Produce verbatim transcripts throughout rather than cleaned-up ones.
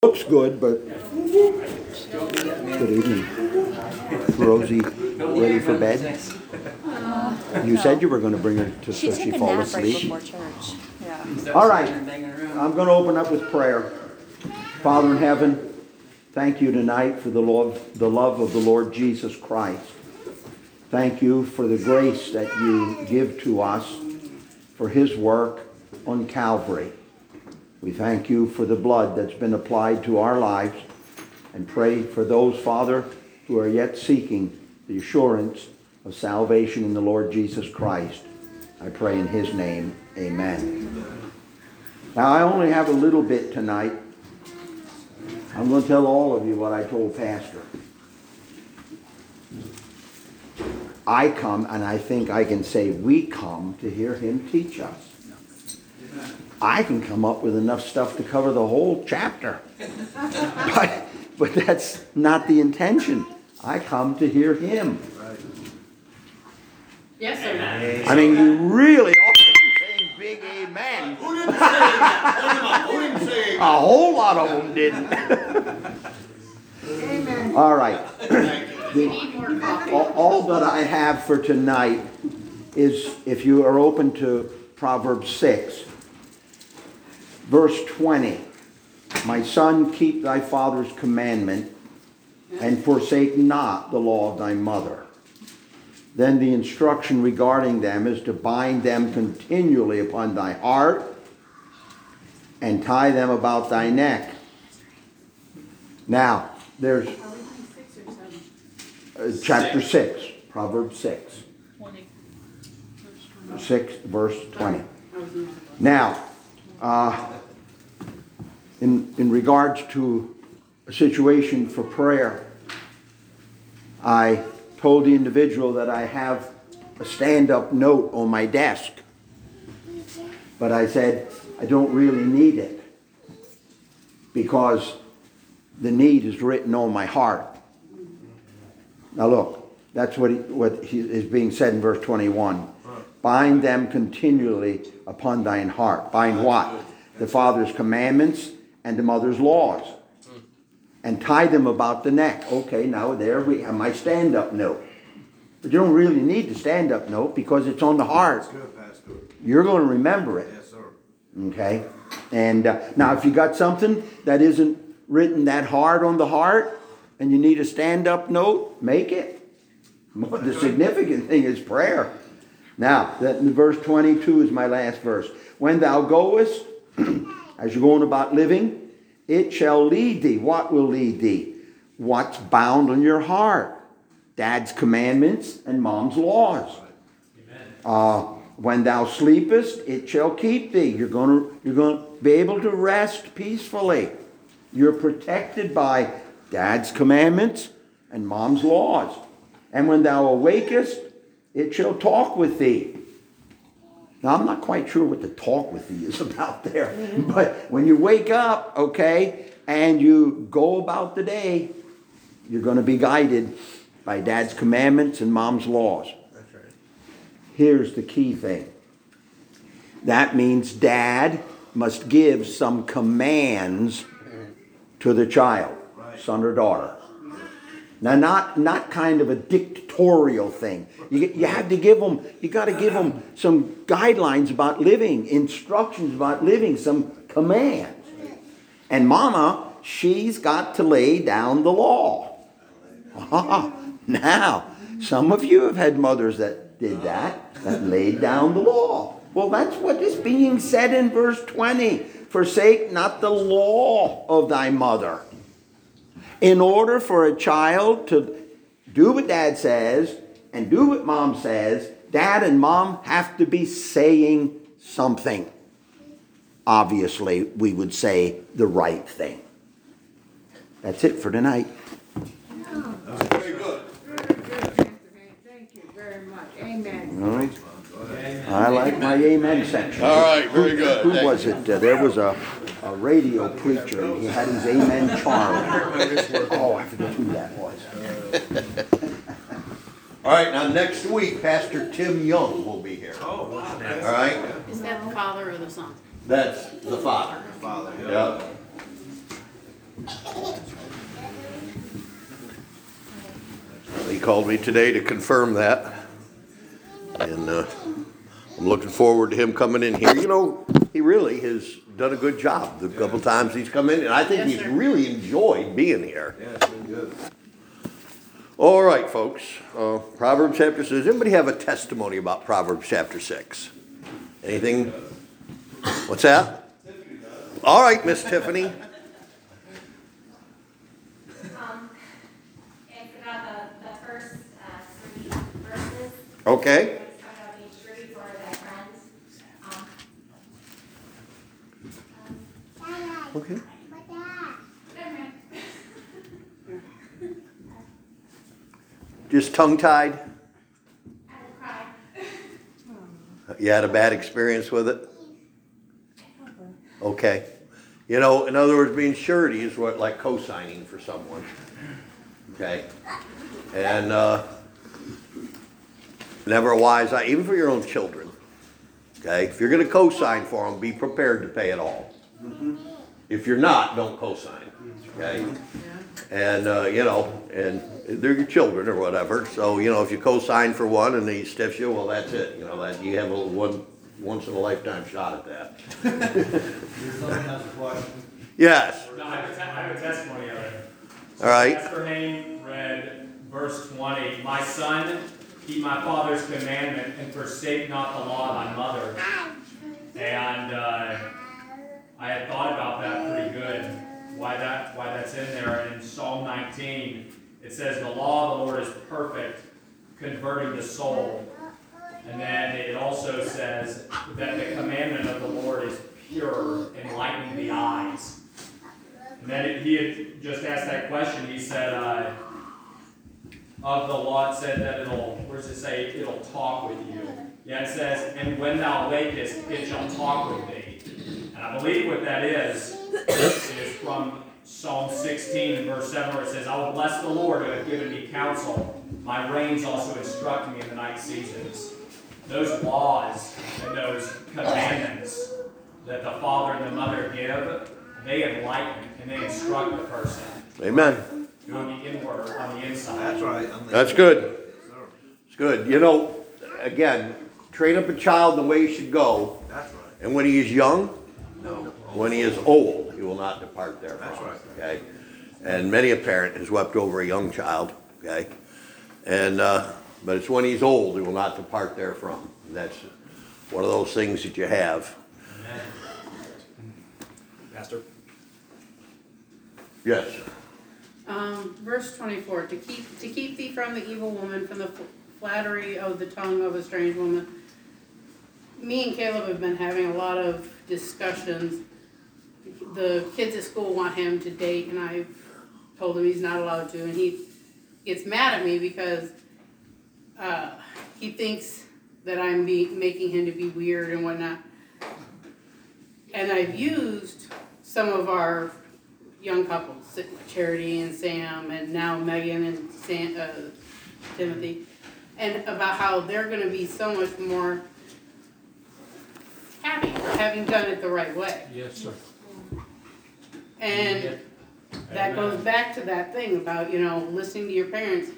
Looks good, but good evening. Rosie, ready for bed? You said you were going to bring her to She so took she a fall nap right asleep. before church. Yeah. All right, I'm going to open up with prayer. Father in heaven, thank you tonight for the love, the love of the Lord Jesus Christ. Thank you for the grace that you give to us for his work on Calvary. We thank you for the blood that's been applied to our lives and pray for those, Father, who are yet seeking the assurance of salvation in the Lord Jesus Christ. I pray in his name, amen. Now, I only have a little bit tonight. I'm going to tell all of you what I told Pastor. I come, and I think I can say we come to hear him teach us. I can come up with enough stuff to cover the whole chapter. But, but that's not the intention. I come to hear him. Yes, sir. I mean, you really ought to be saying big amen. Who didn't say that? Who didn't say amen? A whole lot of them didn't. Amen. All right. We need more coffee. All, all that I have for tonight is, if you are open to Proverbs six, verse twenty. My son, keep thy father's commandment, and forsake not the law of thy mother. Then the instruction regarding them is to bind them continually upon thy heart and tie them about thy neck. Now, there's uh, chapter six, Proverbs six. six, verse twenty. Now, uh, in, in regards to a situation for prayer, I told the individual that I have a stand-up note on my desk. But I said, I don't really need it because the need is written on my heart. Now look, that's what, he, what he, is being said in verse twenty-one. Bind them continually upon thine heart. Bind what? The father's commandments and the mother's laws. And tie them about the neck. Okay, now there we have my stand-up note. But you don't really need the stand-up note because it's on the heart. You're going to remember it. Yes, sir. Okay? And uh, now if you got something that isn't written that hard on the heart and you need a stand-up note, make it. The significant thing is prayer. Now, that in verse twenty-two is my last verse. When thou goest, as you're going about living, it shall lead thee. What will lead thee? What's bound on your heart? Dad's commandments and mom's laws. Uh, when thou sleepest, it shall keep thee. You're going to, you're going to be able to rest peacefully. You're protected by dad's commandments and mom's laws. And when thou awakest, it shall talk with thee. Now, I'm not quite sure what the talk with thee is about there. But when you wake up, okay, and you go about the day, you're going to be guided by dad's commandments and mom's laws. That's right. Here's the key thing. That means dad must give some commands to the child, son or daughter. Now, not, not kind of a dictatorial thing. You, you have to give them, you got to give them some guidelines about living, instructions about living, some commands. And mama, she's got to lay down the law. Ah, now, some of you have had mothers that did that, that laid down the law. Well, that's what is being said in verse twenty. Forsake not the law of thy mother. In order for a child to do what dad says and do what mom says, dad and mom have to be saying something. Obviously, we would say the right thing. That's it for tonight. That's very good. Thank you very much. Amen. All right. I like my amen section. All right, very good. Who Thank was it? Uh, there was a, a radio preacher, and he had his amen charm. Oh, I forget who that was. All right, now next week, Pastor Tim Young will be here. Oh, wow. All right? Is that the father or the son? That's the father. Father, Yep. He called me today to confirm that. And uh, I'm looking forward to him coming in here. You know, he really has done a good job the couple times he's come in. And I think Yes, he's sir. really enjoyed being here. Yeah, it's been good. All right, folks. Uh, Proverbs chapter six. Does anybody have a testimony about Proverbs chapter six? Anything? What's that? All right, Miss Tiffany. Um, it's about the, the first uh, three verses. Okay. It's talking about being true for their friends. Um, Okay. Just tongue-tied? I will cry. You had a bad experience with it? Okay. You know, in other words, being surety is what, like co-signing for someone. Okay? And uh, never a wise, even for your own children. Okay? If you're going to co-sign for them, be prepared to pay it all. If you're not, don't co-sign. Okay? And, uh, you know, and they're your children or whatever. So, you know, if you co-sign for one and he stiffs you, well, that's it. You know, that you have a one once in a lifetime shot at that. Someone has a question. Yes. No, I have a te- I have a testimony of it. All right. Esther Hain read verse twenty. My son, keep my father's commandment and forsake not the law of my mother. And uh, I had thought about that pretty good. Why that? Why that's in there? And in Psalm nineteen, it says, "The law of the Lord is perfect, converting the soul." And then it also says that the commandment of the Lord is pure, enlightening the eyes. And then it, he had just asked that question. He said, uh, of the law, it said that it'll, where does it say, it'll talk with you? Yeah, it says, and when thou wakest, it shall talk with thee. And I believe what that is, is from Psalm sixteen, verse seven, where it says, I will bless the Lord who hath given me counsel. My reins also instruct me in the night seasons. Those laws and those commandments that the father and the mother give, they enlighten and they instruct the person Amen. on the inward, on the inside. That's right. I'm That's good. It's good. You know, again, train up a child the way he should go. That's right. And when he is young, No. when he is old, he will not depart therefrom. That's right. Okay? And many a parent has wept over a young child. Okay? And, uh, but it's when he's old, he will not depart therefrom. And that's one of those things that you have. Pastor? Yes. Um, verse twenty-four, to keep, to keep thee from the evil woman, from the flattery of the tongue of a strange woman. Me and Caleb have been having a lot of discussions. The kids at school want him to date, and I've told him he's not allowed to, and he gets mad at me because uh, he thinks that I'm be, making him to be weird and whatnot. And I've used some of our young couples, Charity and Sam, and now Megan and Sam, uh, Timothy, and about how they're going to be so much more happy for having done it the right way. Yes, sir. And that goes back to that thing about, you know, listening to your parents.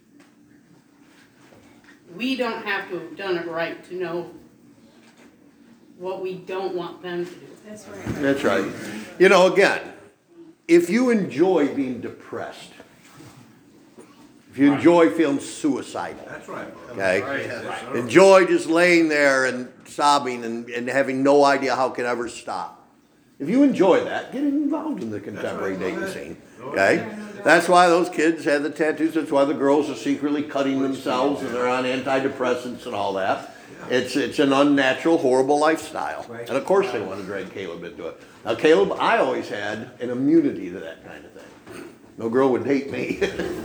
We don't have to have done it right to know what we don't want them to do. That's right. That's right. You know, again, if you enjoy being depressed, if you enjoy feeling suicidal, That's right. okay? Yes, sir. Enjoy just laying there and sobbing and, and having no idea how it can ever stop. If you enjoy that, get involved in the contemporary That's right. dating scene. Okay? That's why those kids have the tattoos. That's why the girls are secretly cutting themselves and they're on antidepressants and all that. It's it's an unnatural, horrible lifestyle. And of course they want to drag Caleb into it. Now Caleb, I always had an immunity to that kind of thing. No girl would date me.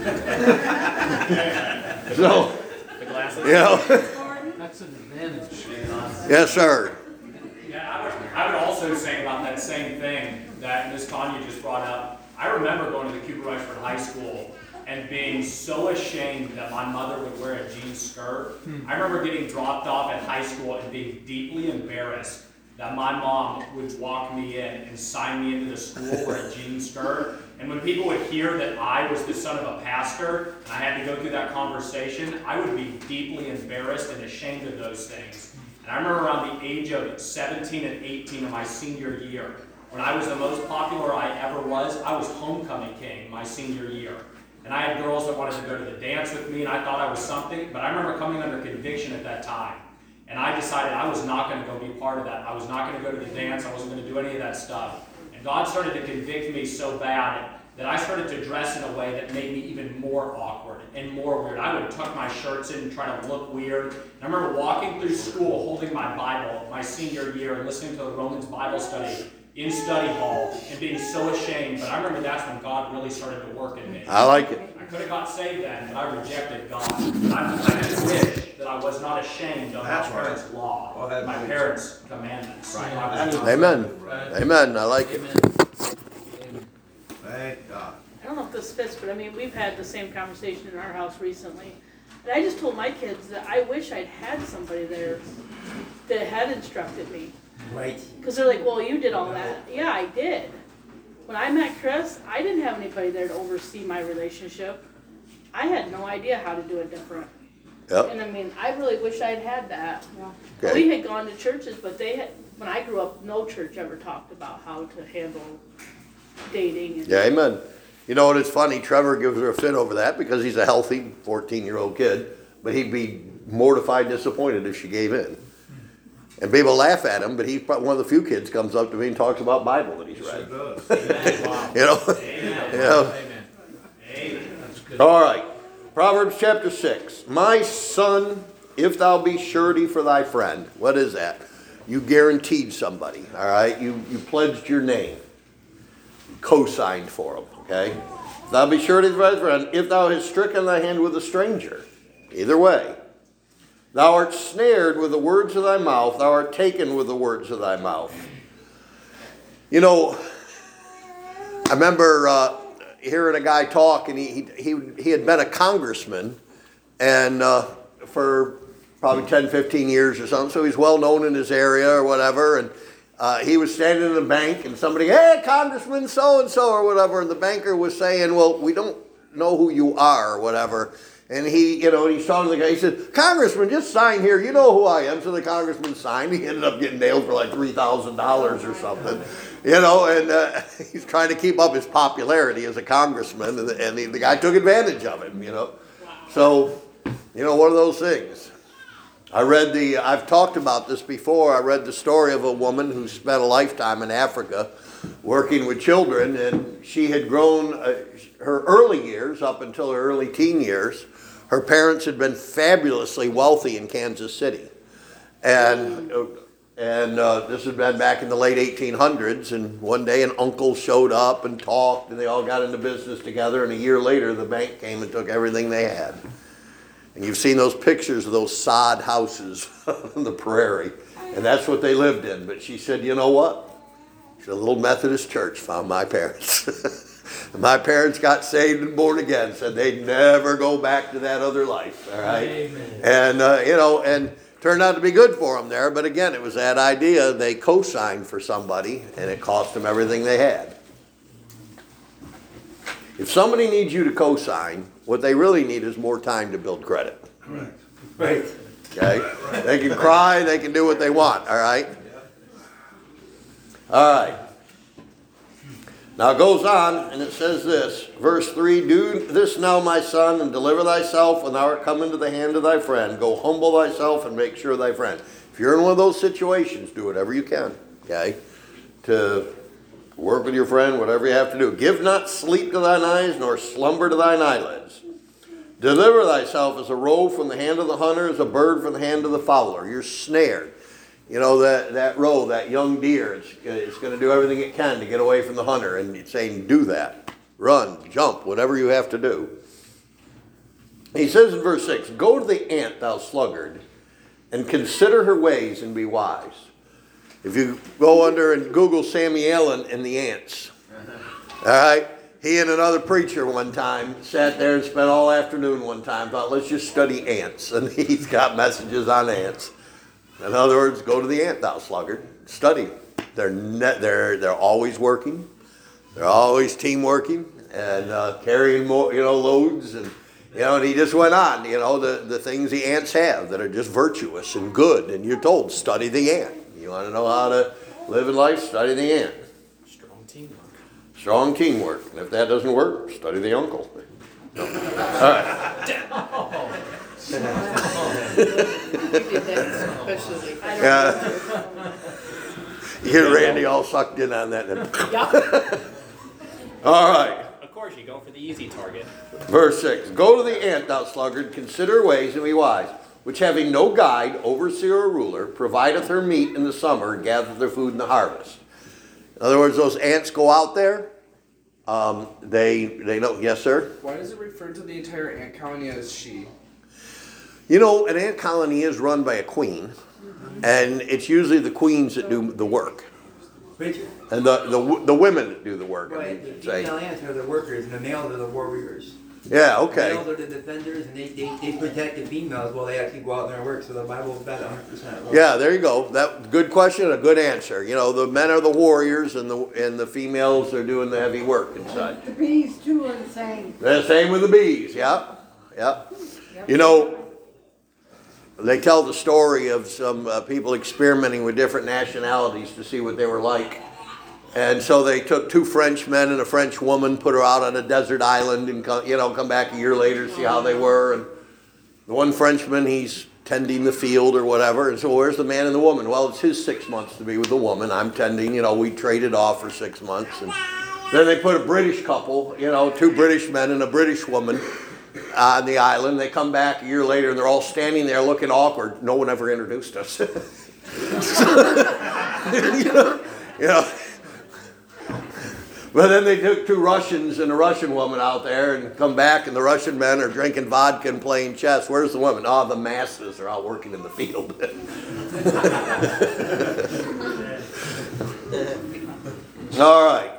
So, The glasses? you know. That's an advantage. Yes, sir. Yeah, I would, I would also say about that same thing that Miz Tanya just brought up. I remember going to the Cooper Rushford High School and being so ashamed that my mother would wear a jean skirt. I remember getting dropped off at high school and being deeply embarrassed that my mom would walk me in and sign me into the school wear a jean skirt. And when people would hear that I was the son of a pastor, and I had to go through that conversation, I would be deeply embarrassed and ashamed of those things. And I remember around the age of seventeen and eighteen of my senior year, when I was the most popular I ever was, I was homecoming king my senior year. And I had girls that wanted to go to the dance with me, and I thought I was something, but I remember coming under conviction at that time. And I decided I was not going to go be part of that. I was not going to go to the dance. I wasn't going to do any of that stuff. And God started to convict me so bad that I started to dress in a way that made me even more awkward and more weird. I would tuck my shirts in and try to look weird. And I remember walking through school holding my Bible my senior year and listening to a Romans Bible study in study hall and being so ashamed. But I remember that's when God really started to work in me. I like it. I could have got saved then, but I rejected God. But I, I just wish that I was not ashamed of my That's right. parents' law, Well, that my makes parents' commandments. Right. I was not- Amen. Amen. I like it. Thank God. I don't know if this fits, but I mean, we've had the same conversation in our house recently. And I just told my kids that I wish I'd had somebody there that had instructed me. Right. Because they're like, well, you did all that. Yeah, I did. When I met Chris, I didn't have anybody there to oversee my relationship. I had no idea how to do it different. Yep. And I mean, I really wish I'd had that. Okay. We had gone to churches, but they had, when I grew up, no church ever talked about how to handle dating. And Yeah, amen. You know what, it's funny, Trevor gives her a fit over that because he's a healthy fourteen-year-old kid, but he'd be mortified, disappointed if she gave in. And people laugh at him, but he's probably one of the few kids comes up to me and talks about Bible that he's Sure read. does. You know? Amen. You know? Amen. That's good. All right. Proverbs chapter six. My son, if thou be surety for thy friend. What is that? You guaranteed somebody, all right? You, you pledged your name. Co-signed for them, okay? If thou be surety for thy friend, if thou hast stricken thy hand with a stranger. Either way. Thou art snared with the words of thy mouth. Thou art taken with the words of thy mouth. You know, I remember uh, hearing a guy talk, and he, he, he had been a congressman and uh, for probably ten, fifteen years or something, so he's well known in his area or whatever, and uh, he was standing in the bank, and somebody, hey, Congressman so-and-so or whatever, and the banker was saying, well, we don't know who you are or whatever. And he, you know, he's talking to the guy, he said, Congressman, just sign here, you know who I am. So the congressman signed, he ended up getting nailed for like three thousand dollars or something, you know, and uh, he's trying to keep up his popularity as a congressman, and, the, and the, the guy took advantage of him, you know. So, you know, one of those things. I read the, I've talked about this before, I read the story of a woman who spent a lifetime in Africa working with children, and she had grown uh, her early years up until her early teen years. Her parents had been fabulously wealthy in Kansas City, and and uh, this had been back in the late eighteen hundreds, and one day an uncle showed up and talked, and they all got into business together, and a year later the bank came and took everything they had. And you've seen those pictures of those sod houses on the prairie, and that's what they lived in. But she said, you know what? A little Methodist church found my parents. My parents got saved and born again, said they'd never go back to that other life, all right? Amen. And, uh, you know, and turned out to be good for them there. But again, it was that idea. They co-signed for somebody, and it cost them everything they had. If somebody needs you to co-sign, what they really need is more time to build credit. Correct. Right. Okay? They can cry, they can do what they want, all right? All right. Now it goes on, and it says this, verse three, do this now, my son, and deliver thyself when thou art come into the hand of thy friend. Go humble thyself and make sure thy friend. If you're in one of those situations, do whatever you can, okay, to work with your friend, whatever you have to do. Give not sleep to thine eyes, nor slumber to thine eyelids. Deliver thyself as a roe from the hand of the hunter, as a bird from the hand of the fowler. You're snared. You know, that, that roe, that young deer, it's, it's going to do everything it can to get away from the hunter. And it's saying, do that. Run, jump, whatever you have to do. He says in verse six, go to the ant, thou sluggard, and consider her ways and be wise. If you go under and Google Sammy Allen and the ants, all right, he and another preacher one time sat there and spent all afternoon one time, thought, let's just study ants. And he's got messages on ants. In other words, go to the ant, thou sluggard. study. They're ne- they're they're always working. They're always team working and uh, carrying more, you know, loads and you know. And he just went on, you know, the the things the ants have that are just virtuous and good. And you're told study the ant. You want to know how to live in life? Study the ant. Strong teamwork. Strong teamwork. And if that doesn't work, study the uncle. No. All right. You did that especially. I don't Yeah. know. You get Randy all sucked in on that. Then. Yup. All right. Of course, you go for the easy target. Verse six. Go to the ant, thou sluggard, consider ways and be wise, which having no guide, overseer, or ruler, provideth her meat in the summer, and gathereth their food in the harvest. In other words, those ants go out there. Um, they they know. Yes, sir. Why does it refer to the entire ant colony as she? You know, an ant colony is run by a queen, and it's usually the queens that do the work, Which, and the the, the women that do the work. I right, mean, the say. female ants are the workers and the males are the warriors. Yeah. Okay. Males are the defenders and they, they, they protect the females while they actually go out there and work. So the Bible bet one hundred percent. Yeah, there you go. That good question, a good answer. You know, the men are the warriors, and the and the females are doing the heavy work inside. The bees too are the same. The same with the bees. Yeah, yeah. You know, they tell the story of some uh, people experimenting with different nationalities to see what they were like. And so they took two French men and a French woman, put her out on a desert island, and come, you know, come back a year later to see how they were. And the one Frenchman, he's tending the field or whatever. And so where's the man and the woman? Well, it's his six months to be with the woman. I'm tending, you know, we traded off for six months. And then they put a British couple, you know, two British men and a British woman on the island. They come back a year later and they're all standing there looking awkward. No one ever introduced us. you know, you know. But then they took two Russians and a Russian woman out there and come back, and the Russian men are drinking vodka and playing chess. Where's the women? Oh, the masses are out working in the field. All right.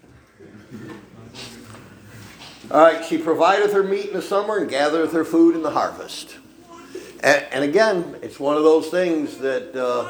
All right, she provideth her meat in the summer and gathereth her food in the harvest. And, and again, it's one of those things that uh,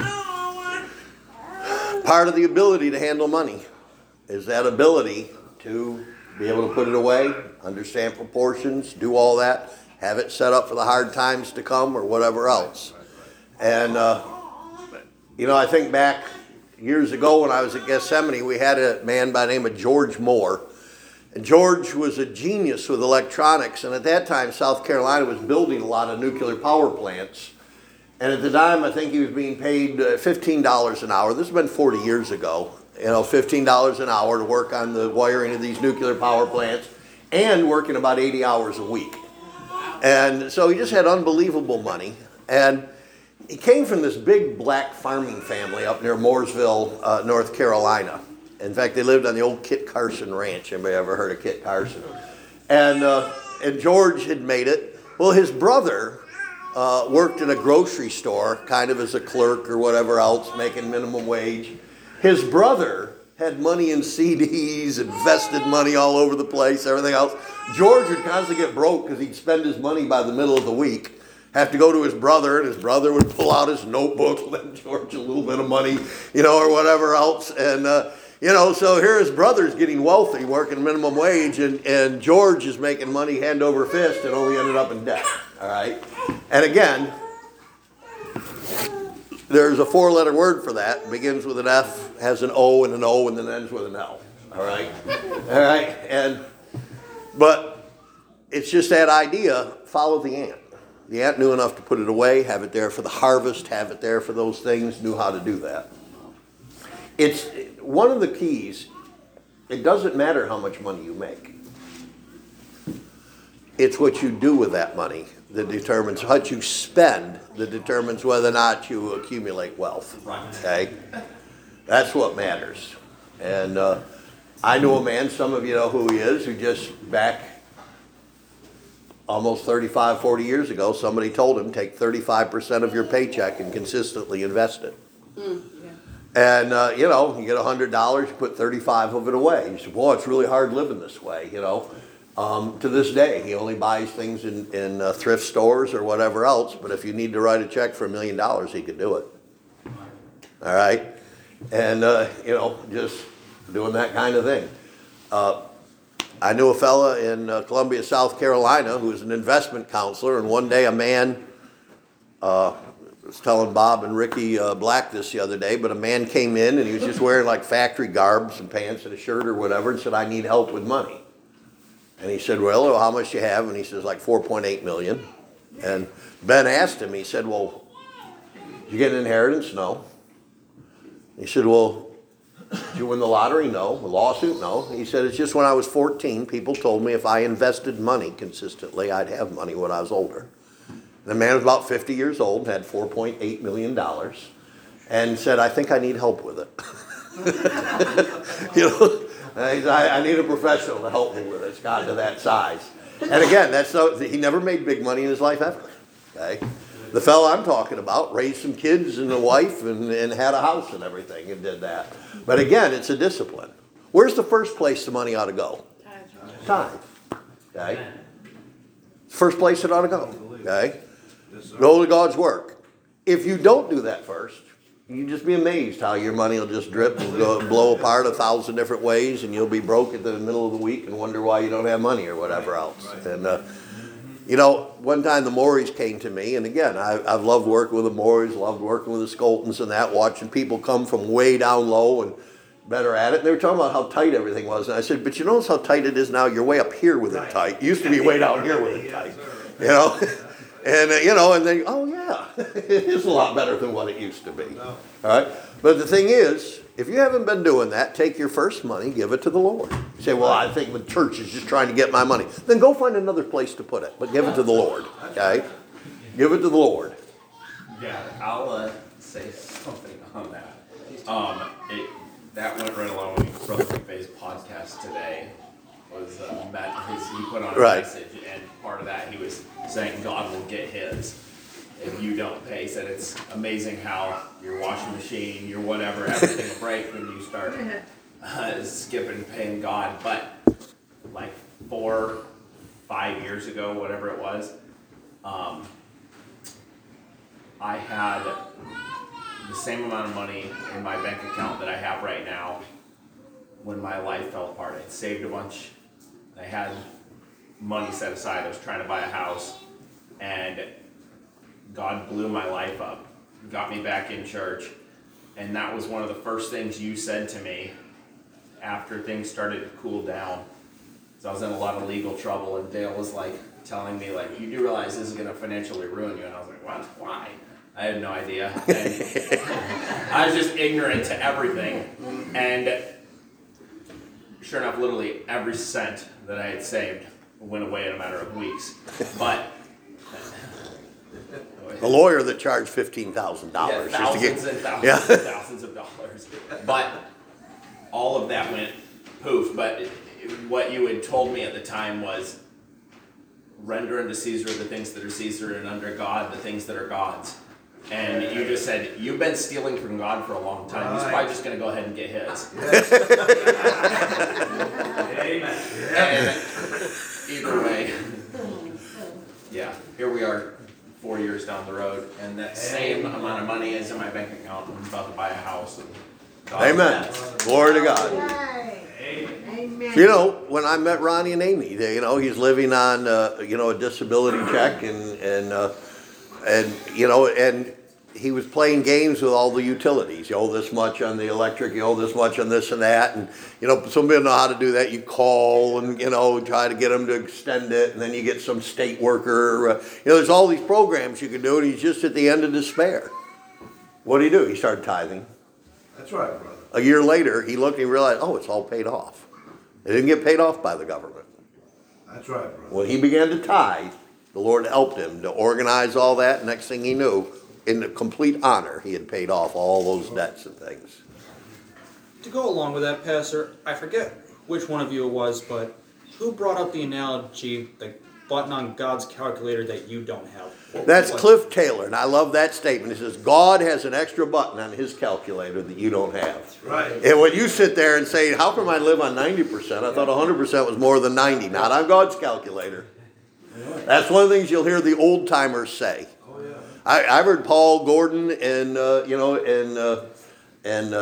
part of the ability to handle money is that ability to be able to put it away, understand proportions, do all that, have it set up for the hard times to come or whatever else. And, uh, you know, I think back years ago when I was at Gethsemane, we had a man by the name of George Moore. And George was a genius with electronics, and at that time South Carolina was building a lot of nuclear power plants. And at the time I think he was being paid fifteen dollars an hour. This has been forty years ago. You know, fifteen dollars an hour to work on the wiring of these nuclear power plants and working about eighty hours a week. And so he just had unbelievable money. And he came from this big black farming family up near Mooresville, uh, North Carolina. In fact, they lived on the old Kit Carson Ranch. Anybody ever heard of Kit Carson? And, uh, and George had made it. Well, his brother uh, worked in a grocery store, kind of as a clerk or whatever else, making minimum wage. His brother had money in C Ds, invested money all over the place, everything else. George would constantly get broke because he'd spend his money by the middle of the week, have to go to his brother, and his brother would pull out his notebook, lend George a little bit of money, you know, or whatever else. And, uh, you know, so here his brother's getting wealthy, working minimum wage, and, and George is making money hand over fist and only ended up in debt, all right? And again, there's a four-letter word for that. It begins with an F, has an O and an O, and then ends with an L. All right? All right? And, but it's just that idea, follow the ant. The ant knew enough to put it away, have it there for the harvest, have it there for those things, knew how to do that. It's one of the keys. It doesn't matter how much money you make. It's what you do with that money that determines what you spend, that determines whether or not you accumulate wealth. Okay? That's what matters. And uh, I know a man, some of you know who he is, who just back almost thirty-five, forty years ago, somebody told him, take thirty-five percent of your paycheck and consistently invest it. Mm, yeah. And, uh, you know, you get one hundred dollars, you put thirty-five of it away. You say, boy, it's really hard living this way, you know. Um, to this day, he only buys things in, in uh, thrift stores or whatever else, but if you need to write a check for a million dollars, he could do it. All right? and uh, you know, just doing that kind of thing. Uh, I knew a fella in uh, Columbia, South Carolina, who was an investment counselor, and one day a man, uh, I was telling Bob and Ricky uh, Black this the other day, but a man came in and he was just wearing like factory garb, some pants and a shirt or whatever, and said, I need help with money. And he said, well, how much you have? And he says, like four point eight million. And Ben asked him, he said, well, did you get an inheritance? No. He said, well, did you win the lottery? No. A lawsuit? No. He said, it's just when I was fourteen, people told me if I invested money consistently, I'd have money when I was older. And the man was about fifty years old, had four point eight million dollars, and said, I think I need help with it. You know, I, I need a professional to help me with it. It's gotten to that size. And again, that's no, he never made big money in his life ever. Okay? The fellow I'm talking about raised some kids and a wife and, and had a house and everything and did that. But again, it's a discipline. Where's the first place the money ought to go? Tithe. Okay? First place it ought to go. Okay? Go to God's work. If you don't do that first, you just be amazed how your money will just drip and go, blow apart a thousand different ways, and you'll be broke at the middle of the week and wonder why you don't have money or whatever else. And uh, you know, one time the Morris came to me, and again, I, I've loved working with the Morris, loved working with the Skoltons and that, watching people come from way down low and better at it. And they were talking about how tight everything was, and I said, but you notice how tight it is now? You're way up here with it tight. You used to be way down here with it tight. You know? And, uh, you know, and then, oh, yeah, it is a lot better than what it used to be. All right? But the thing is, if you haven't been doing that, take your first money, give it to the Lord. You say, well, I think the church is just trying to get my money. Then go find another place to put it, but give it to the Lord. Okay? Give it to the Lord. Yeah, I'll uh, say something on that. Um, it, that went right along with Brother McVeigh's podcast today. Was uh, Matt, his, he put on a Right. message, and part of that he was saying God will get his if you don't pay. He said it's amazing how your washing machine, your whatever, everything will break when you start uh, skipping paying God. But like four, five years ago, whatever it was, um, I had the same amount of money in my bank account that I have right now when my life fell apart. I'd saved a bunch. I had money set aside. I was trying to buy a house, and God blew my life up, got me back in church, and that was one of the first things you said to me after things started to cool down. So I was in a lot of legal trouble, and Dale was like telling me, like, you do realize this is going to financially ruin you, and I was like, what? Why? I had no idea. And I was just ignorant to everything, and sure enough, literally every cent that I had saved went away in a matter of weeks. But The lawyer that charged fifteen thousand dollars. yeah, thousands and thousands Yeah. and thousands of dollars. But all of that went poof. But it, it, what you had told me at the time was, render unto Caesar the things that are Caesar, and under God the things that are God's. And you just said, you've been stealing from God for a long time. He's probably just going to go ahead and get his. Amen. And either way, yeah, here we are four years down the road, and that same amount of money is in my bank account. I'm about to buy a house. And God Amen. bless. Glory to God. Amen. You know, when I met Ronnie and Amy, they, you know, he's living on, uh, you know, a disability check, and and uh, and you know, and he was playing games with all the utilities. You owe this much on the electric, you owe this much on this and that, and you know, some people know how to do that. You call and you know try to get them to extend it, and then you get some state worker. Uh, you know, there's all these programs you can do, and he's just at the end of despair. What do you do? He started tithing. That's right, brother. A year later, he looked and he realized, oh, it's all paid off. It didn't get paid off by the government. That's right, brother. When he began to tithe, the Lord helped him to organize all that. Next thing he knew, in the complete honor, he had paid off all those debts and things. To go along with that, Pastor, I forget which one of you it was, but who brought up the analogy, the button on God's calculator that you don't have? What- That's what- Cliff Taylor, and I love that statement. He says, God has an extra button on his calculator that you don't have. Right. And when you sit there and say, how come I live on ninety percent? I thought one hundred percent was more than ninety. Not on God's calculator. That's one of the things you'll hear the old timers say. Oh, yeah. I, I've heard Paul Gordon and, uh, you know, and, uh, and uh,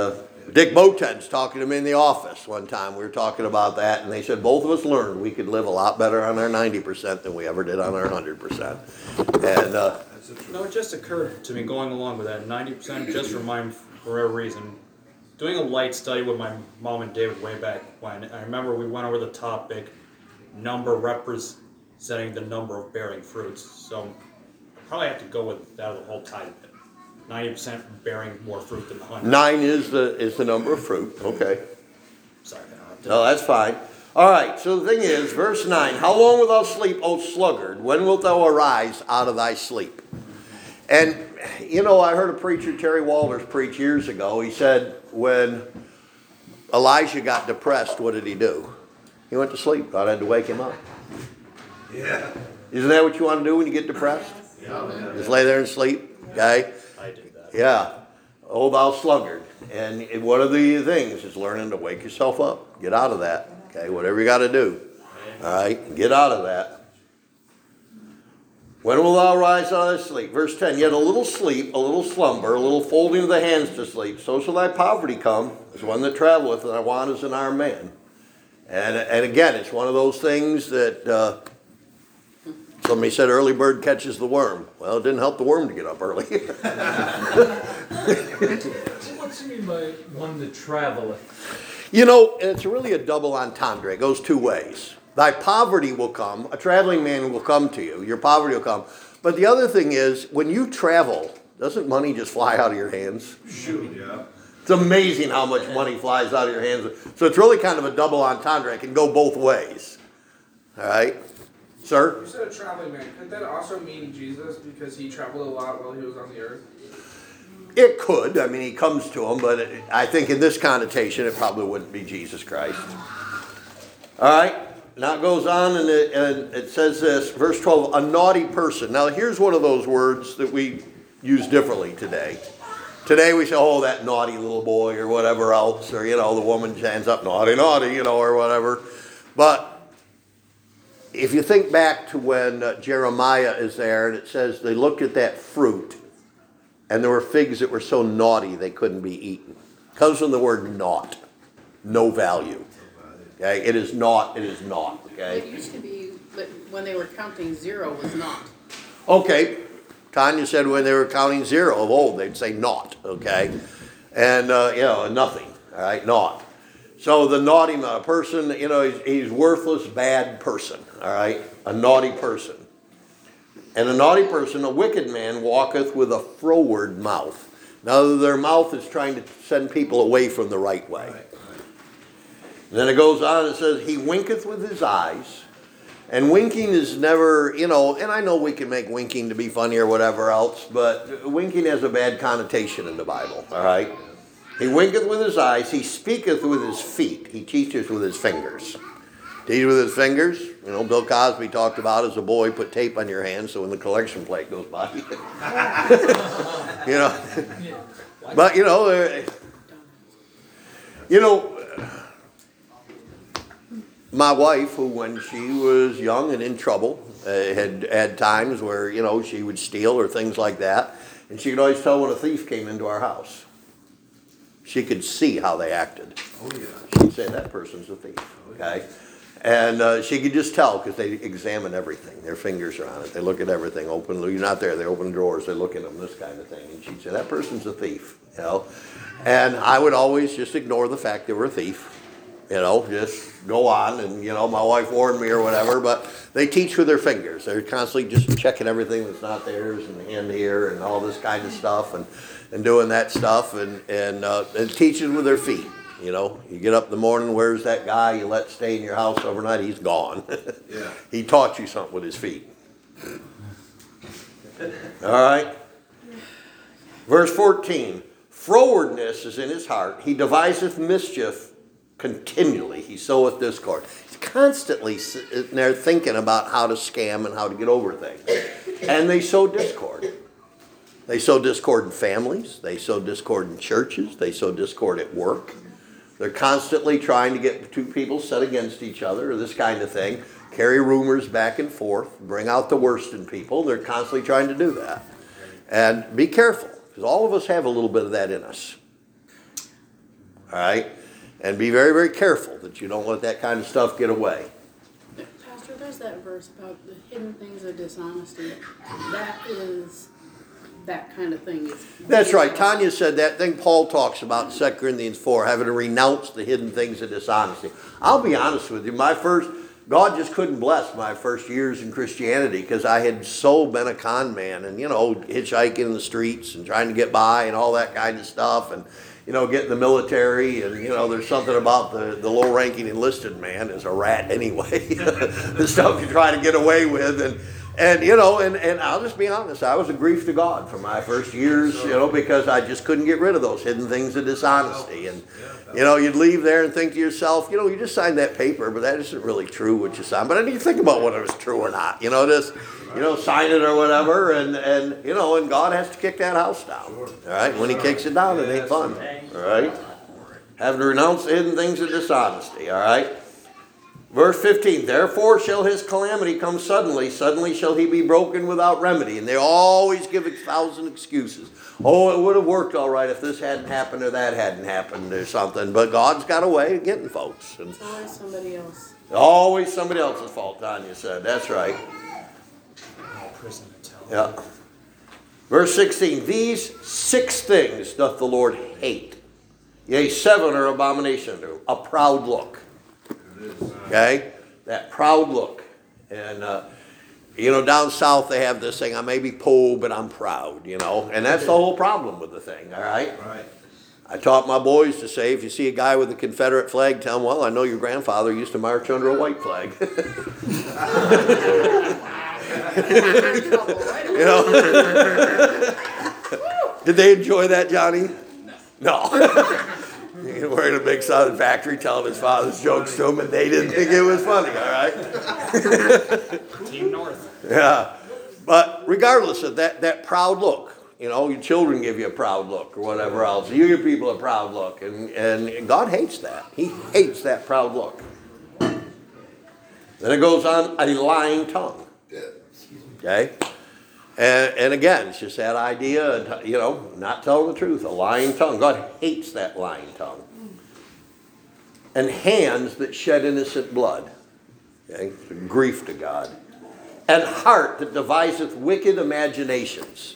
Dick Boten's talking to me in the office one time. We were talking about that, and they said both of us learned we could live a lot better on our ninety percent than we ever did on our one hundred percent. And uh, No, it just occurred to me going along with that ninety percent just for my for a reason. Doing a light study with my mom and David way back when, I remember we went over the topic number representing the number of bearing fruits. So I probably have to go with that the whole time. ninety percent bearing more fruit than one hundred. nine is the is the number of fruit. Okay. Sorry, I don't No, that's fine. All right, so the thing is, verse nine, how long wilt thou sleep, O sluggard? When wilt thou arise out of thy sleep? And, you know, I heard a preacher, Terry Walters, preach years ago. He said when Elijah got depressed, what did he do? He went to sleep. God had to wake him up. Yeah. Isn't that what you want to do when you get depressed? Yeah. Just lay there and sleep, okay? I did that. Yeah. Oh, thou sluggard. And one of the things is learning to wake yourself up. Get out of that. Okay, whatever you got to do. All right, get out of that. When will thou rise out of thy sleep? Verse ten, yet a little sleep, a little slumber, a little folding of the hands to sleep. So shall thy poverty come, as one that traveleth, and thy want is an armed man. And, and again, it's one of those things that uh, somebody said early bird catches the worm. Well, it didn't help the worm to get up early. What's he mean by one that traveleth? You know, it's really a double entendre. It goes two ways. Thy poverty will come. A traveling man will come to you. Your poverty will come. But the other thing is, when you travel, doesn't money just fly out of your hands? Shoot, yeah. It's amazing how much money flies out of your hands. So it's really kind of a double entendre. It can go both ways. All right? Sir? You said a traveling man. Could that also mean Jesus because he traveled a lot while he was on the earth? It could. I mean, he comes to them, but it, I think in this connotation, it probably wouldn't be Jesus Christ. All right? Now it goes on and it, and it says this, verse twelve, a naughty person. Now here's one of those words that we use differently today. Today we say, oh, that naughty little boy or whatever else, or, you know, the woman hands up, naughty, naughty, you know, or whatever. But if you think back to when uh, Jeremiah is there and it says they looked at that fruit and there were figs that were so naughty they couldn't be eaten. It comes from the word naught, no value. Okay, it is not, it is not, okay? It used to be, that when they were counting, zero was not. Okay, Tanya said when they were counting zero of old, they'd say naught, okay? And, uh, you know, nothing, all right, naught. So the naughty person, you know, he's, he's worthless, bad person, all right? A naughty person. And a naughty person, a wicked man, walketh with a froward mouth. Now their mouth is trying to send people away from the right way. And then it goes on and says, he winketh with his eyes. And winking is never, you know, and I know we can make winking to be funny or whatever else, but winking has a bad connotation in the Bible, all right? He winketh with his eyes. He speaketh with his feet. He teacheth with his fingers. Teach with his fingers. You know, Bill Cosby talked about as a boy, put tape on your hands so when the collection plate goes by, you know. But, you know, uh, you know, my wife, who when she was young and in trouble, uh, had had times where, you know, she would steal or things like that. And she could always tell when a thief came into our house. She could see how they acted. Oh, yeah. She'd say, that person's a thief, okay? And uh, she could just tell because they examine everything. Their fingers are on it. They look at everything. Open, you're not there. They open drawers. They look in them, this kind of thing. And she'd say, that person's a thief, you know? And I would always just ignore the fact they were a thief. You know, just go on, and, you know, my wife warned me or whatever, but they teach with their fingers. They're constantly just checking everything that's not theirs and hand here and all this kind of stuff and, and doing that stuff and, and, uh, and teaching with their feet. You know, you get up in the morning, where's that guy you let stay in your house overnight? He's gone. Yeah. He taught you something with his feet. All right. Verse fourteen, frowardness is in his heart. He deviseth mischief continually. He soweth discord. He's constantly sitting there thinking about how to scam and how to get over things. And they sow discord. They sow discord in families. They sow discord in churches. They sow discord at work. They're constantly trying to get two people set against each other or this kind of thing. Carry rumors back and forth. Bring out the worst in people. They're constantly trying to do that. And be careful, because all of us have a little bit of that in us. all right? And be very, very careful that you don't let that kind of stuff get away. Pastor, there's that verse about the hidden things of dishonesty. That is, that kind of thing is. That's right. Tanya said that thing Paul talks about in Second Corinthians four, having to renounce the hidden things of dishonesty. I'll be honest with you, my first, God just couldn't bless my first years in Christianity because I had so been a con man and, you know, hitchhiking in the streets and trying to get by and all that kind of stuff and, you know, get in the military and, you know, there's something about the, the low-ranking enlisted man is a rat anyway. The stuff you try to get away with and, and you know, and, and I'll just be honest, I was a grief to God for my first years, you know, because I just couldn't get rid of those hidden things of dishonesty. And, you know, you'd leave there and think to yourself, you know, you just signed that paper, but that isn't really true what you signed. But I didn't think about whether it was true or not. You know, just, you know, sign it or whatever. And, and you know, and God has to kick that house down. All right? When he kicks it down, it ain't fun. All right? Having to renounce the hidden things of dishonesty. All right? Verse fifteen, therefore shall his calamity come suddenly. Suddenly shall he be broken without remedy. And they always give a thousand excuses. Oh, it would have worked all right if this hadn't happened or that hadn't happened or something. But God's got a way of getting folks. And It's always somebody else. always somebody else's fault, Tanya said. That's right. Yeah. Verse sixteen, these six things doth the Lord hate. Yea, seven are abomination unto him. A proud look. Okay? That proud look. And, uh, you know, down south they have this thing, I may be poor, but I'm proud, you know. And that's the whole problem with the thing, all right? Right. I taught my boys to say, if you see a guy with a Confederate flag, tell him, well, I know your grandfather used to march under a white flag. You know? Did they enjoy that, Johnny? No. No. He worked in a big southern factory telling his father's jokes to him, and they didn't think it was funny, all right? Team North. Yeah. But regardless of that, that proud look, you know, your children give you a proud look or whatever else. You give people a proud look. And, and God hates that. He hates that proud look. Then it goes on, a lying tongue. Okay? And, and again, it's just that idea, you know, not telling the truth, a lying tongue. God hates that lying tongue. And hands that shed innocent blood. Okay? It's a grief to God. And heart that deviseth wicked imaginations.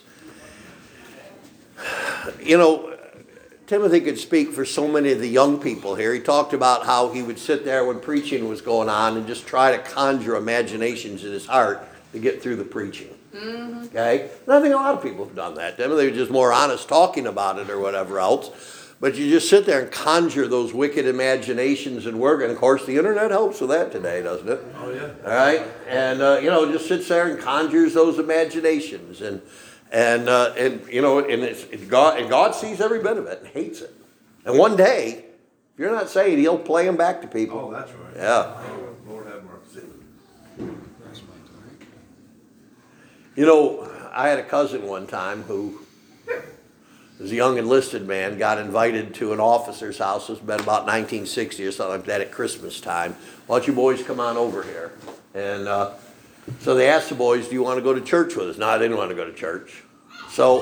You know, Timothy could speak for so many of the young people here. He talked about how he would sit there when preaching was going on and just try to conjure imaginations in his heart to get through the preaching. Mm-hmm. Okay? And I think a lot of people have done that. Timothy was just more honest talking about it or whatever else. But you just sit there and conjure those wicked imaginations and work. And, of course, the internet helps with that today, doesn't it? Oh, yeah. All right? And, uh, you know, just sits there and conjures those imaginations. And, and, uh, and you know, and, it's, it's God, and God sees every bit of it and hates it. And one day, if you're not saved, he'll play them back to people. Oh, that's right. Yeah. Oh, Lord have mercy. You know, I had a cousin one time who was a young enlisted man, got invited to an officer's house. It's been about nineteen sixty or something like that at Christmas time. Why don't you boys come on over here? And uh, so they asked the boys, do you want to go to church with us? No, I didn't want to go to church. So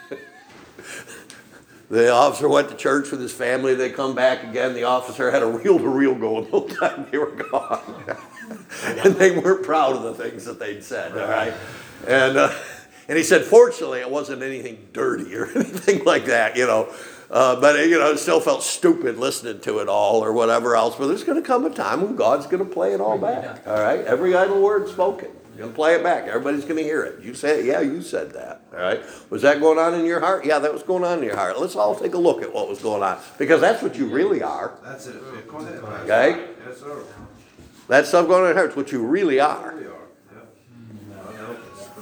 the officer went to church with his family. They come back again. The officer had a reel-to-reel going the whole time they were gone. And they weren't proud of the things that they'd said, all right? And uh, and he said, fortunately, it wasn't anything dirty or anything like that, you know. Uh, but, you know, it still felt stupid listening to it all or whatever else. But there's going to come a time when God's going to play it all back, all right? Every idle word spoken. He's going to play it back. Everybody's going to hear it. You say it. Yeah, you said that, all right? Was that going on in your heart? Yeah, that was going on in your heart. Let's all take a look at what was going on. Because that's what you really are. That's it. Yeah, go ahead. Okay? Yes, sir. That stuff going on in your heart is what you really are. Really are. Yeah.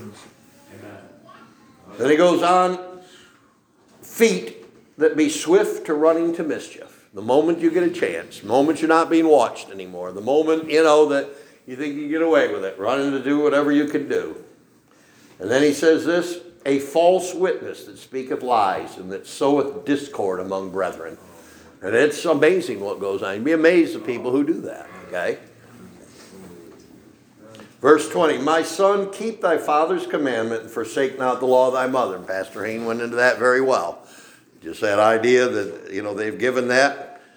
Then he goes on, feet that be swift to running to mischief. The moment you get a chance, the moment you're not being watched anymore, the moment, you know, that you think you get away with it, running to do whatever you can do. And then he says this, a false witness that speaketh lies and that soweth discord among brethren. And it's amazing what goes on. You'd be amazed at people who do that, okay? Verse twenty, my son, keep thy father's commandment and forsake not the law of thy mother. And Pastor Hain went into that very well. Just that idea that, you know, they've given that.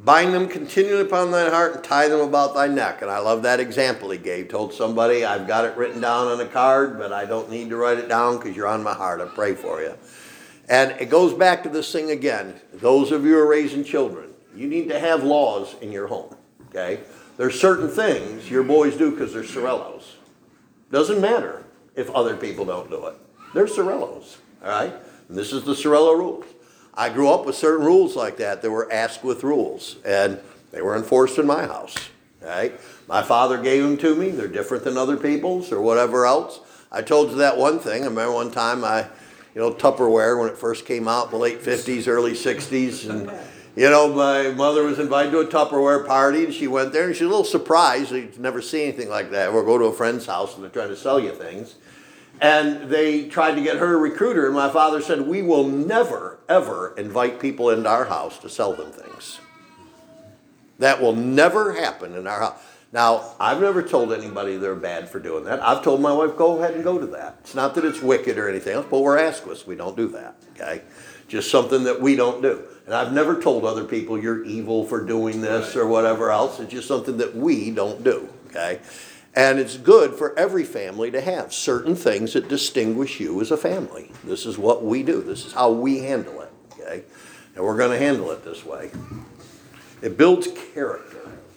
Bind them continually upon thine heart and tie them about thy neck. And I love that example he gave. Told somebody, I've got it written down on a card, but I don't need to write it down because you're on my heart. I pray for you. And it goes back to this thing again. Those of you who are raising children, you need to have laws in your home. Okay? There's certain things your boys do because they're Sorellos. Doesn't matter if other people don't do it. They're Sorellos. All right? And this is the Sorello rules. I grew up with certain rules like that that were Asquith rules, and they were enforced in my house. Right? My father gave them to me. They're different than other people's or whatever else. I told you that one thing. I remember one time I, you know, Tupperware when it first came out in the late fifties, early sixties, and you know, my mother was invited to a Tupperware party, and she went there, and she was a little surprised. She'd never seen anything like that. We'll go to a friend's house, and they're trying to sell you things. And they tried to get her a recruiter, and my father said, we will never, ever invite people into our house to sell them things. That will never happen in our house. Now, I've never told anybody they're bad for doing that. I've told my wife, go ahead and go to that. It's not that it's wicked or anything else, but we're Asquiths. We don't do that, okay? Just something that we don't do. And I've never told other people you're evil for doing this or whatever else. It's just something that we don't do, okay? And it's good for every family to have certain things that distinguish you as a family. This is what we do. This is how we handle it, okay? And we're going to handle it this way. It builds character.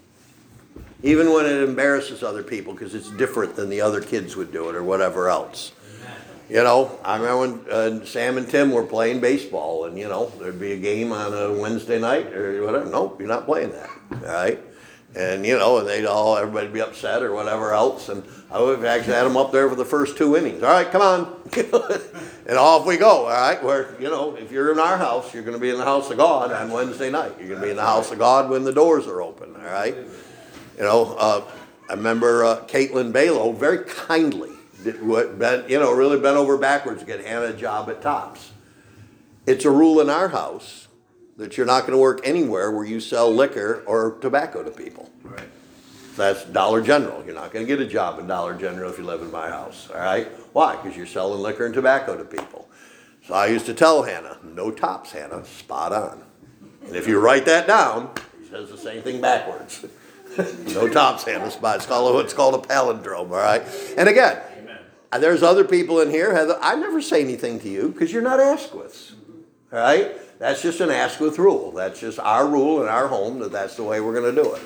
Even when it embarrasses other people because it's different than the other kids would do it or whatever else. You know, I remember when uh, Sam and Tim were playing baseball and, you know, there'd be a game on a Wednesday night or whatever. Nope, you're not playing that, all right? And, you know, and they'd all, everybody'd be upset or whatever else. And I would have actually had them up there for the first two innings. All right, come on. And off we go, all right? Where, you know, if you're in our house, you're going to be in the house of God on Wednesday night. You're going to be in the house of God when the doors are open, all right? You know, uh, I remember uh, Caitlin Balo very kindly, did what, bent, you know, really bent over backwards to get Hannah a job at Tops. It's a rule in our house that you're not going to work anywhere where you sell liquor or tobacco to people. Right. That's Dollar General. You're not going to get a job in Dollar General if you live in my house, all right? Why? Because you're selling liquor and tobacco to people. So I used to tell Hannah, no Tops, Hannah, spot on. And if you write that down, he says the same thing backwards. No Tops, Hannah, spot. It's called, it's called a palindrome, all right? And again, Amen. There's other people in here, Heather, I never say anything to you because you're not Asquiths, all right? That's just an Asquith rule. That's just our rule in our home that that's the way we're going to do it.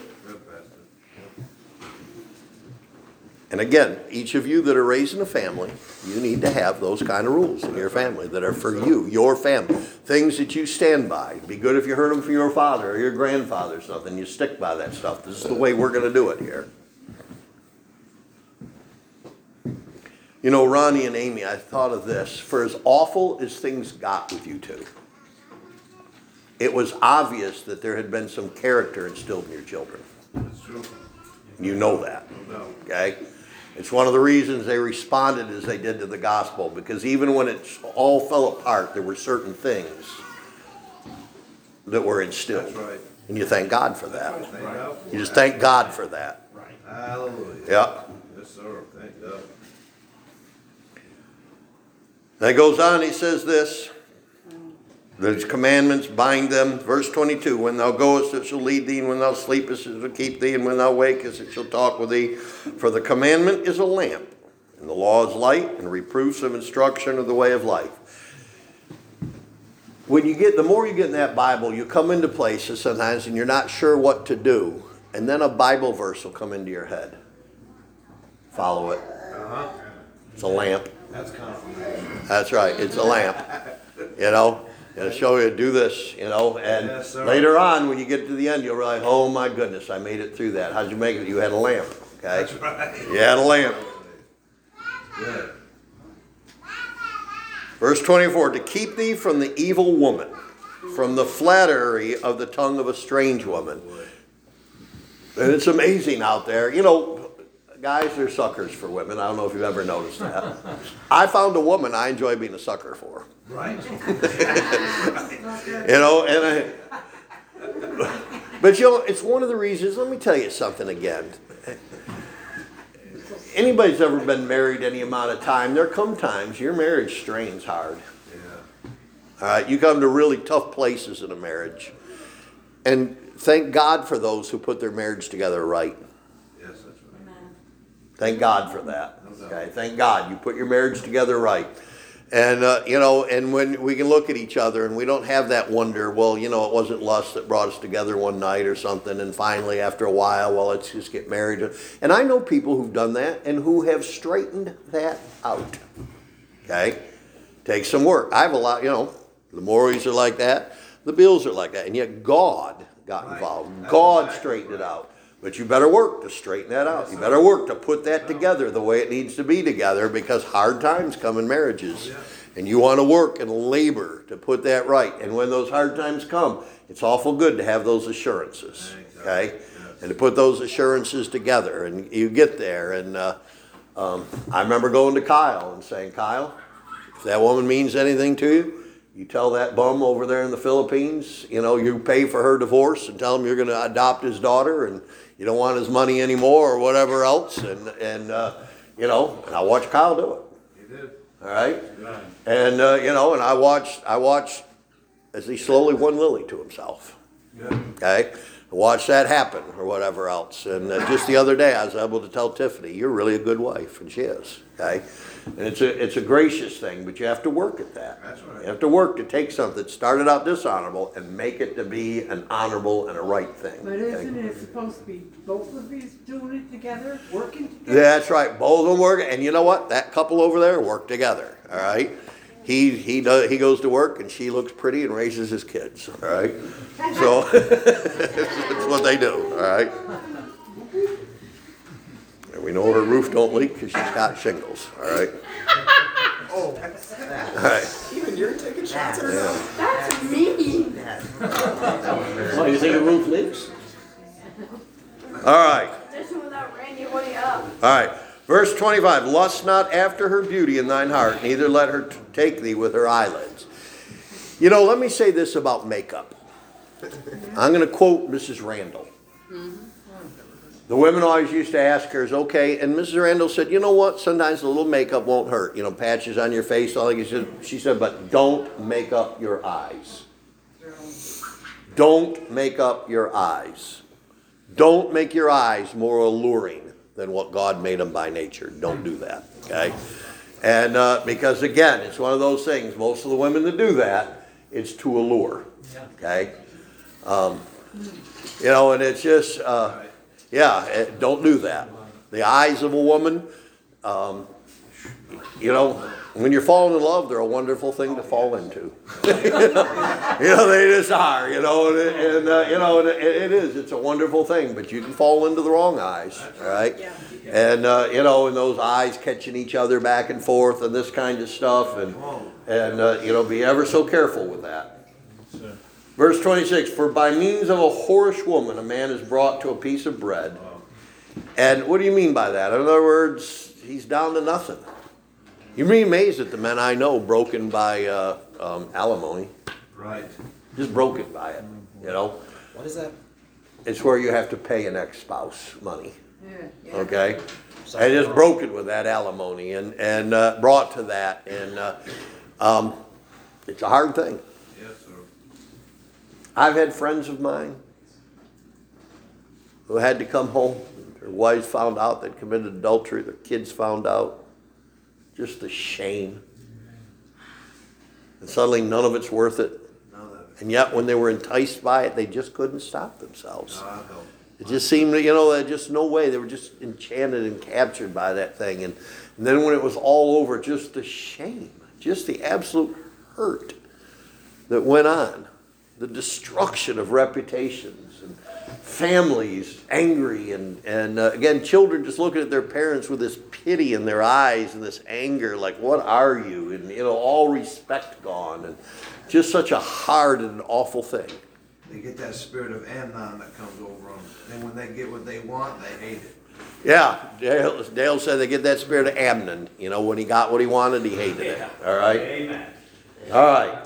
And again, each of you that are raising a family, you need to have those kind of rules in your family that are for you, your family. Things that you stand by. It'd be good if you heard them from your father or your grandfather or something. You stick by that stuff. This is the way we're going to do it here. You know, Ronnie and Amy, I thought of this. For as awful as things got with you two, it was obvious that there had been some character instilled in your children. That's true. You know that, No. okay? It's one of the reasons they responded as they did to the gospel, because even when it all fell apart, there were certain things that were instilled. That's right. And you thank God for that. Thank God. You just thank God for that. Right. Hallelujah. Yeah. Yes, sir. Thank God. Then it goes on, he says this. Those commandments, bind them. Verse twenty-two, when thou goest, it shall lead thee, and when thou sleepest, it shall keep thee, and when thou wakest, it shall talk with thee. For the commandment is a lamp, and the law is light, and reproofs of instruction of the way of life. When you get, the more you get in that Bible, you come into places sometimes, and you're not sure what to do, and then a Bible verse will come into your head. Follow it. Uh-huh. It's a lamp. That's confirmation. That's right. It's a lamp. You know, it'll show you do this, you know, and Yes, sir. later on when you get to the end, you'll realize, oh my goodness, I made it through that. How'd you make it? You had a lamp, okay? That's right. You had a lamp. Good. Verse twenty-four, to keep thee from the evil woman, from the flattery of the tongue of a strange woman. And it's amazing out there. You know, guys are suckers for women. I don't know if you've ever noticed that. I found a woman I enjoy being a sucker for. Right. You know, and I, but you know, it's one of the reasons. Let me tell you something again. Anybody's ever been married any amount of time, there come times your marriage strains hard. Yeah. All right, you come to really tough places in a marriage, and thank God for those who put their marriage together right. Yes, that's right. Thank God for that. Okay, thank God you put your marriage together right. And, uh, you know, and when we can look at each other and we don't have that wonder, well, you know, it wasn't lust that brought us together one night or something. And finally, after a while, well, let's just get married. And I know people who've done that and who have straightened that out. Okay? Takes some work. I have a lot, you know, the Morris are like that. The Bills are like that. And yet God got involved. God straightened it out. But you better work to straighten that out. You better work to put that together the way it needs to be together, because hard times come in marriages. And you want to work and labor to put that right. And when those hard times come, it's awful good to have those assurances. Okay? And to put those assurances together. And you get there. And uh, um, I remember going to Kyle and saying, Kyle, if that woman means anything to you, you tell that bum over there in the Philippines, you know, you pay for her divorce and tell him you're going to adopt his daughter and you don't want his money anymore or whatever else. And, and uh, you know, and I watched Kyle do it. He did. All right? And, uh, you know, and I watched, I watched as he slowly won Lily to himself. Yeah. Okay? I watched that happen or whatever else. And uh, just the other day I was able to tell Tiffany, you're really a good wife. And she is. Okay? And it's a, it's a gracious thing, but you have to work at that. That's right. You have to work to take something that started out dishonorable and make it to be an honorable and a right thing. But okay? isn't it supposed to be both of these doing it together, working together? That's right. Both of them work. And you know what? That couple over there work together. All right? He he does he goes to work and she looks pretty and raises his kids. All right? So that's what they do. All right? And we know her roof don't leak because she's got shingles. All right? Oh, All right. Even you're taking shots at her. Yeah. That's mean. Oh, you think a roof leaks? All right. This one without Randy, what are you up? All right. Verse twenty-five. Lust not after her beauty in thine heart, neither let her t- take thee with her eyelids. You know, let me say this about makeup. I'm going to quote Missus Randall. The women always used to ask her, is okay? And Missus Randall said, you know what? Sometimes a little makeup won't hurt. You know, patches on your face. All like she said, she said, but don't make up your eyes. Don't make up your eyes. Don't make your eyes more alluring than what God made them by nature. Don't do that, okay? And uh, because, again, it's one of those things. Most of the women that do that, it's to allure, okay? Um, you know, and it's just... Uh, Yeah, it, don't do that. The eyes of a woman, um, you know, when you're falling in love, they're a wonderful thing to fall into. you, know, you know, they just are, you know, and, and uh, you know, and it, it is. It's a wonderful thing, but you can fall into the wrong eyes, all right? And, uh, you know, and those eyes catching each other back and forth and this kind of stuff, and, and uh, you know, be ever so careful with that. Verse twenty-six, for by means of a whorish woman a man is brought to a piece of bread. And what do you mean by that? In other words, he's down to nothing. You'd be amazed at the men I know broken by uh, um, alimony. Right. Just broken by it, you know. What is that? It's where you have to pay an ex-spouse money, Yeah. okay? And just broken with that alimony and, and uh, brought to that. And uh, um, it's a hard thing. Yes, sir. I've had friends of mine who had to come home. Their wives found out they'd committed adultery. Their kids found out. Just the shame. And suddenly none of it's worth it. None of it. And yet when they were enticed by it, they just couldn't stop themselves. No, I don't. It just seemed, you know, there just no way. They were just enchanted and captured by that thing. And, and then when it was all over, just the shame, just the absolute hurt that went on. The destruction of reputations and families angry and, and uh, again, children just looking at their parents with this pity in their eyes and this anger, like, what are you? And, you know, all respect gone. And just such a hard and awful thing. They get that spirit of Amnon that comes over them. And when they get what they want, they hate it. Yeah, Dale, Dale said they get that spirit of Amnon. You know, when he got what he wanted, he hated it. All right? Amen. All right.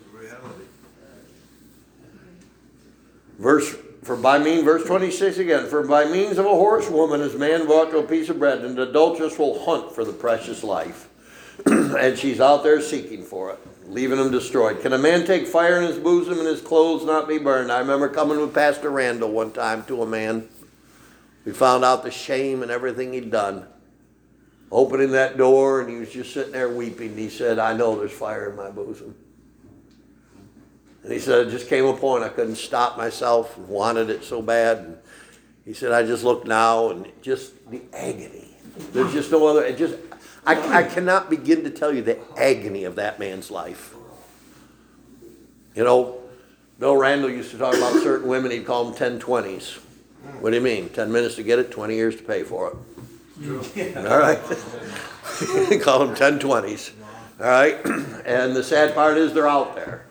Verse for by mean, verse twenty-six again. For by means of a whorish woman is man brought to a piece of bread, and the adulteress will hunt for the precious life. and she's out there seeking for it, leaving him destroyed. Can a man take fire in his bosom and his clothes not be burned? I remember coming with Pastor Randall one time to a man. We found out the shame and everything he'd done. Opening that door, and he was just sitting there weeping. He said, I know there's fire in my bosom. And he said, it just came a point I couldn't stop myself and wanted it so bad. And he said, I just look now and just the agony. There's just no other, it just, I, I cannot begin to tell you the agony of that man's life. You know, Bill Randall used to talk about certain women, he'd call them ten twenties. What do you mean? ten minutes to get it, twenty years to pay for it. All right? He call them ten twenties. All right? And the sad part is they're out there.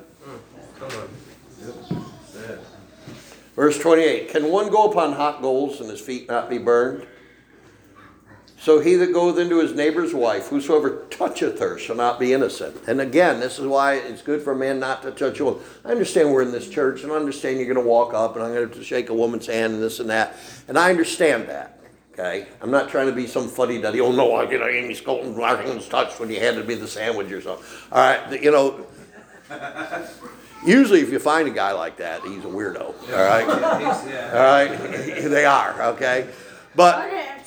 Verse twenty-eight, can one go upon hot coals and his feet not be burned? So he that goeth into his neighbor's wife, whosoever toucheth her shall not be innocent. And again, this is why it's good for a man not to touch a woman. I understand we're in this church, and I understand you're going to walk up, and I'm going to shake a woman's hand, and this and that. And I understand that, okay? I'm not trying to be some fuddy-duddy, oh no, I get Amy Scolton, my hands touched when you handed me the sandwich or something. All right, you know, usually if you find a guy like that, he's a weirdo, all right? All right, they are, okay? But...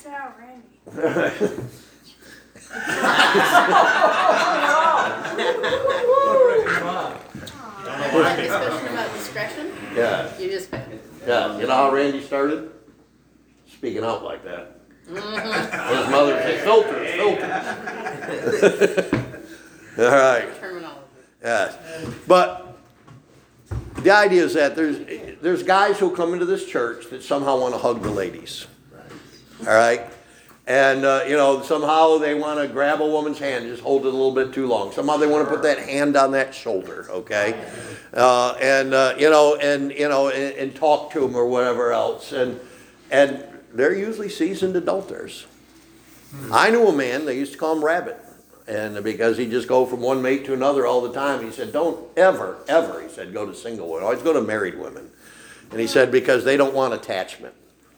Discussion about discretion? Yeah. You just pick. Yeah, you know how Randy started? Speaking out like that. Mm-hmm. His mother said, filter, filter. All right. Terminology. Yeah. But the idea is that there's there's guys who come into this church that somehow want to hug the ladies. All right? And, uh, you know, somehow they want to grab a woman's hand, just hold it a little bit too long. Somehow they want to put that hand on that shoulder, okay? Uh, and, uh, you know, and, you know, and, and talk to them or whatever else. And, and they're usually seasoned adulterers. I knew a man, they used to call him Rabbit. And because he'd just go from one mate to another all the time, he said, don't ever, ever, he said, go to single women. Always go to married women. And he said, because they don't want attachment.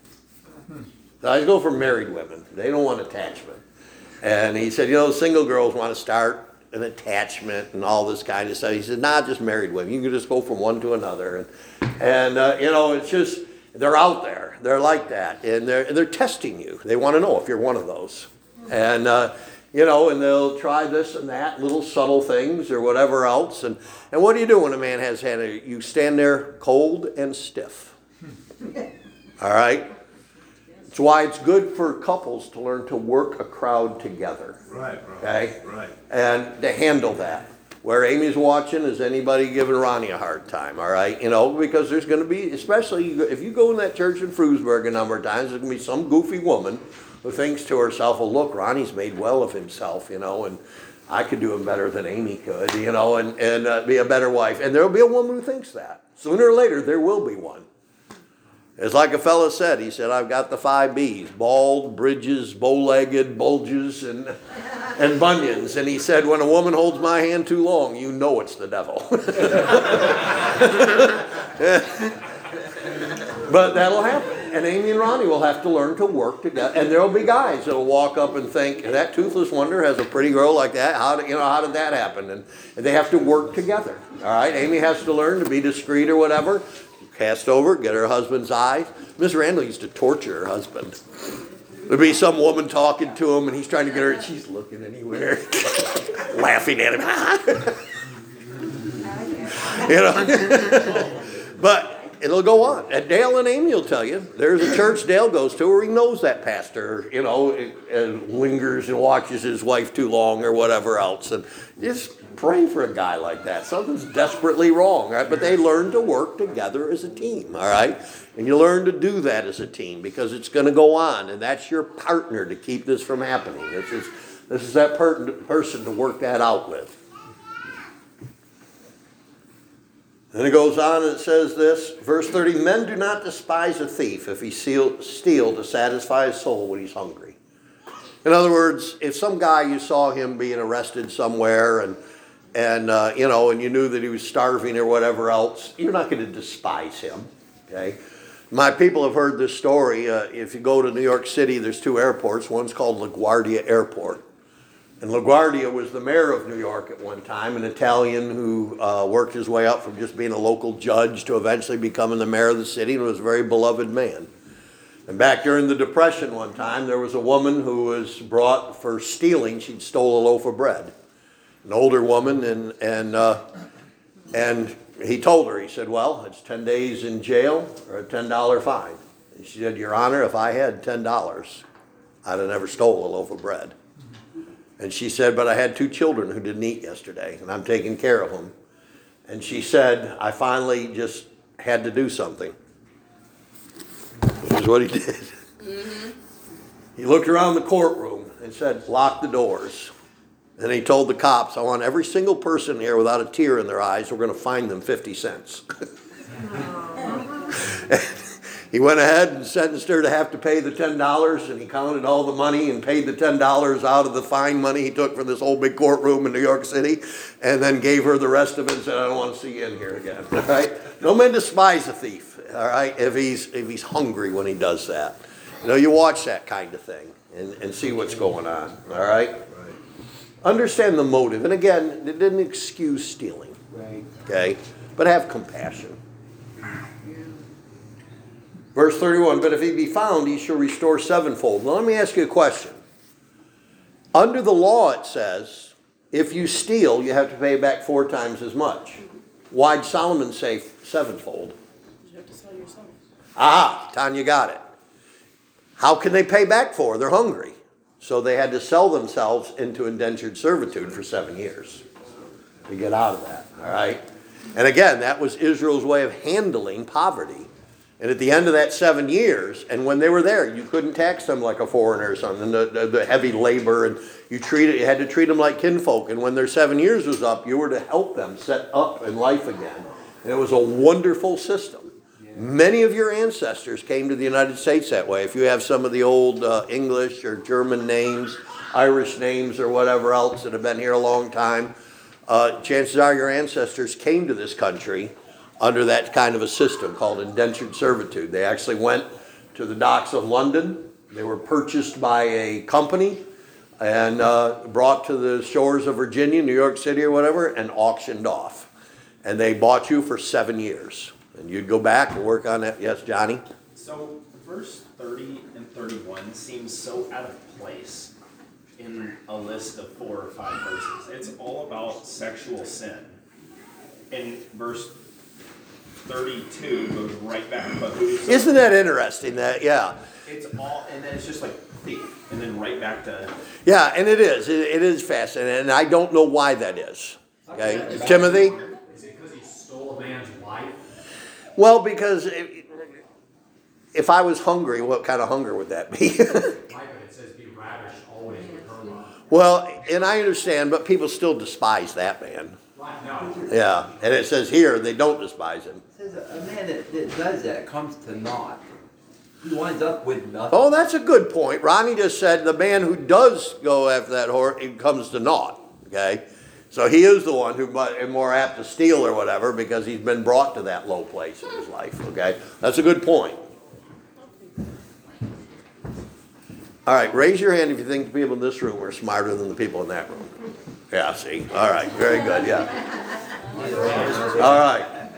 I go for married women. They don't want attachment. And he said, you know, single girls want to start an attachment and all this kind of stuff. He said, nah, just married women. You can just go from one to another. And, and uh, you know, it's just, they're out there. They're like that. And they're, they're testing you. They want to know if you're one of those. And, uh, you know, and they'll try this and that, little subtle things or whatever else. And, and what do you do when a man has had a, you stand there cold and stiff. All right? It's why it's good for couples to learn to work a crowd together. Right, right. Okay? Right. And to handle that. Where Amy's watching, is anybody giving Ronnie a hard time, all right? You know, because there's going to be, especially if you go in that church in Frewsburg a number of times, there's going to be some goofy woman who thinks to herself, well, look, Ronnie's made well of himself, you know, and I could do him better than Amy could, you know, and, and uh, be a better wife. And there'll be a woman who thinks that. Sooner or later, there will be one. It's like a fellow said, he said, I've got the five B's, bald, bridges, bow-legged, bulges, and and bunions. And he said, when a woman holds my hand too long, you know it's the devil. But that'll happen. And Amy and Ronnie will have to learn to work together. And there'll be guys that'll walk up and think, that toothless wonder has a pretty girl like that. How did, you know, how did that happen? And, and they have to work together. All right? Amy has to learn to be discreet or whatever. Cast over, get her husband's eyes. Miss Randall used to torture her husband. There'd be some woman talking to him, and he's trying to get her, and she's looking anywhere, laughing at him. You know? But it'll go on. And Dale and Amy will tell you, there's a church Dale goes to where he knows that pastor, you know, and lingers and watches his wife too long or whatever else. And just pray for a guy like that. Something's desperately wrong, right? But they learn to work together as a team, all right? And you learn to do that as a team because it's going to go on, and that's your partner to keep this from happening. This is, this is that per- person to work that out with. And it goes on and it says this, verse thirty, men do not despise a thief if he steal, steal to satisfy his soul when he's hungry. In other words, if some guy, you saw him being arrested somewhere and And, uh, you know, and you knew that he was starving or whatever else, you're not going to despise him, okay? My people have heard this story. Uh, if you go to New York City, there's two airports. One's called LaGuardia Airport. And LaGuardia was the mayor of New York at one time, an Italian who uh, worked his way up from just being a local judge to eventually becoming the mayor of the city, and was a very beloved man. And back during the Depression one time, there was a woman who was brought for stealing. She'd stole a loaf of bread. An older woman, and, and, uh, and he told her, he said, well, it's ten days in jail or a ten dollar fine. And she said, Your Honor, if I had ten dollars, I'd have never stole a loaf of bread. And she said, but I had two children who didn't eat yesterday, and I'm taking care of them. And she said, I finally just had to do something. This is what he did. Mm-hmm. He looked around the courtroom and said, lock the doors. And he told the cops, I want every single person here without a tear in their eyes. We're going to fine them fifty cents. He went ahead and sentenced her to have to pay the ten dollars, and he counted all the money and paid the ten dollars out of the fine money he took for this whole big courtroom in New York City, and then gave her the rest of it and said, I don't want to see you in here again. All right? No man despise a thief, all right, if he's, if he's hungry when he does that. You know, you watch that kind of thing and, and see what's going on, all right? Right. Understand the motive. And again, it didn't excuse stealing, right? Okay? But have compassion. Verse thirty-one, but if he be found, he shall restore sevenfold. Now let me ask you a question. Under the law it says, if you steal, you have to pay back four times as much. Why'd Solomon say sevenfold? You have to sell yourself. Ah, Tanya got it. How can they pay back for? They're hungry. So they had to sell themselves into indentured servitude for seven years to get out of that, all right? And again, that was Israel's way of handling poverty. And at the end of that seven years, and when they were there, you couldn't tax them like a foreigner or something, the, the, the heavy labor, and you treated, you had to treat them like kinfolk. And when their seven years was up, you were to help them set up in life again. And it was a wonderful system. Yeah. Many of your ancestors came to the United States that way. If you have some of the old uh, English or German names, Irish names, or whatever else that have been here a long time, uh, chances are your ancestors came to this country under that kind of a system called indentured servitude. They actually went to the docks of London. They were purchased by a company and uh, brought to the shores of Virginia, New York City or whatever, and auctioned off. And they bought you for seven years. And you'd go back and work on that. Yes, Johnny? So verse thirty and thirty-one seems so out of place in a list of four or five verses. It's all about sexual sin. In verse thirty-two goes right back. But so isn't that interesting? That yeah. It's all, and then it's just like thief, and then right back to. Yeah, and it is. It, it is fascinating, and I don't know why that is. Okay, is Timothy. Is it because he stole a man's wife? Well, because it, if I was hungry, what kind of hunger would that be? Right, but it says be ravished always with her love. Well, and I understand, but people still despise that man. Right, no. Yeah, and it says here they don't despise him. It says a man that, that does that comes to naught. He winds up with nothing. Oh, that's a good point. Ronnie just said the man who does go after that whore, it comes to naught. Okay, so he is the one who is more apt to steal or whatever because he's been brought to that low place in his life. Okay, that's a good point. All right, raise your hand if you think the people in this room are smarter than the people in that room. Yeah, see. All right, very good. Yeah. All right.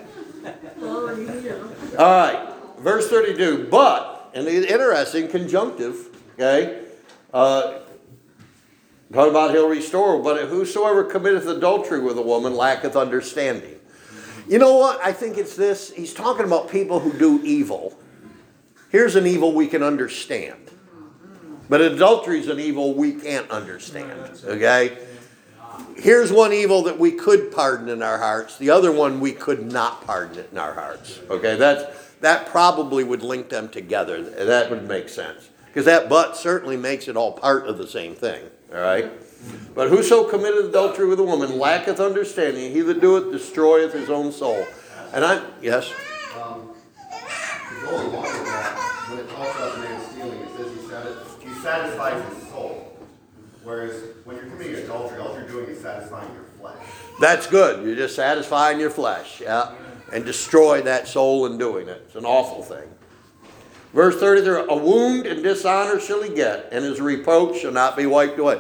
All right. Verse thirty-two. But, and the interesting conjunctive, okay, uh, talking about he'll restore, but whosoever committeth adultery with a woman lacketh understanding. You know what? I think it's this. He's talking about people who do evil. Here's an evil we can understand. But adultery is an evil we can't understand. Okay? Here's one evil that we could pardon in our hearts. The other one we could not pardon it in our hearts. Okay? That's, that probably would link them together. That would make sense. Because that but certainly makes it all part of the same thing. All right? But whoso committeth adultery with a woman lacketh understanding. He that doeth destroyeth his own soul. And I, yes? Um, to go along with that, when it talks about the man stealing, it says he, satis- he satisfies his soul. Whereas when you're committing adultery, all you're doing is satisfying your flesh. That's good. You're just satisfying your flesh, yeah? And destroy that soul in doing it. It's an awful thing. Verse thirty-three, a wound and dishonor shall he get, and his reproach shall not be wiped away.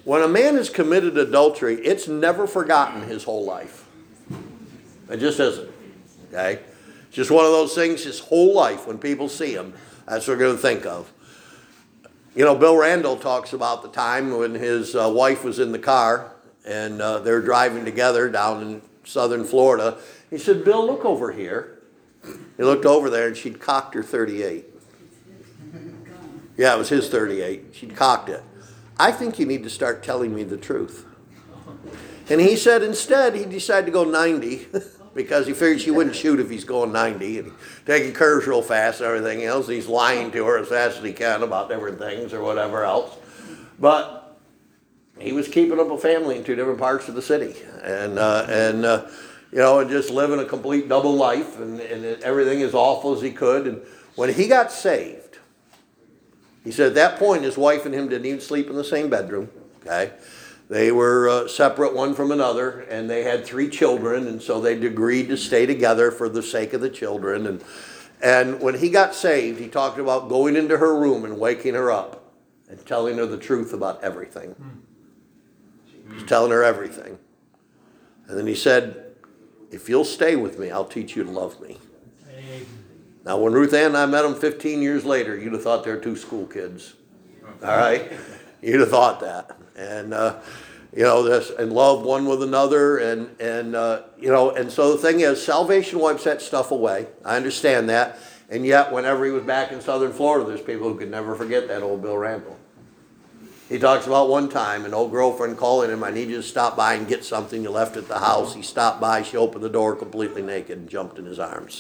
when a man has committed adultery, it's never forgotten his whole life. It just isn't. Okay? It's just one of those things, his whole life, when people see him, that's what they're going to think of. You know, Bill Randall talks about the time when his uh, wife was in the car and uh, they're driving together down in southern Florida. He said, Bill, look over here. He looked over there and she'd cocked her thirty-eight. Yeah, it was his thirty-eight. She'd cocked it. I think you need to start telling me the truth. And he said instead he decided to go ninety because he figured she wouldn't shoot if he's going ninety and taking curves real fast and everything else. He's lying to her as fast as he can about different things or whatever else. But he was keeping up a family in two different parts of the city. And, uh, and uh, you know, and just living a complete double life and, and everything as awful as he could. And when he got saved, he said at that point his wife and him didn't even sleep in the same bedroom. Okay? They were uh, separate one from another, and they had three children, and so they agreed to stay together for the sake of the children. And, and when he got saved, he talked about going into her room and waking her up and telling her the truth about everything. He's telling her everything. And then he said, if you'll stay with me, I'll teach you to love me. Now, when Ruth Ann and I met them fifteen years later, you'd have thought they were two school kids. All right? You'd have thought that. And, uh, you know, this, and love one with another. And, and uh, you know, and so the thing is, salvation wipes that stuff away. I understand that. And yet, whenever he was back in southern Florida, there's people who could never forget that old Bill Randall. He talks about one time, an old girlfriend calling him, I need you to stop by and get something you left at the house. He stopped by, she opened the door completely naked and jumped in his arms.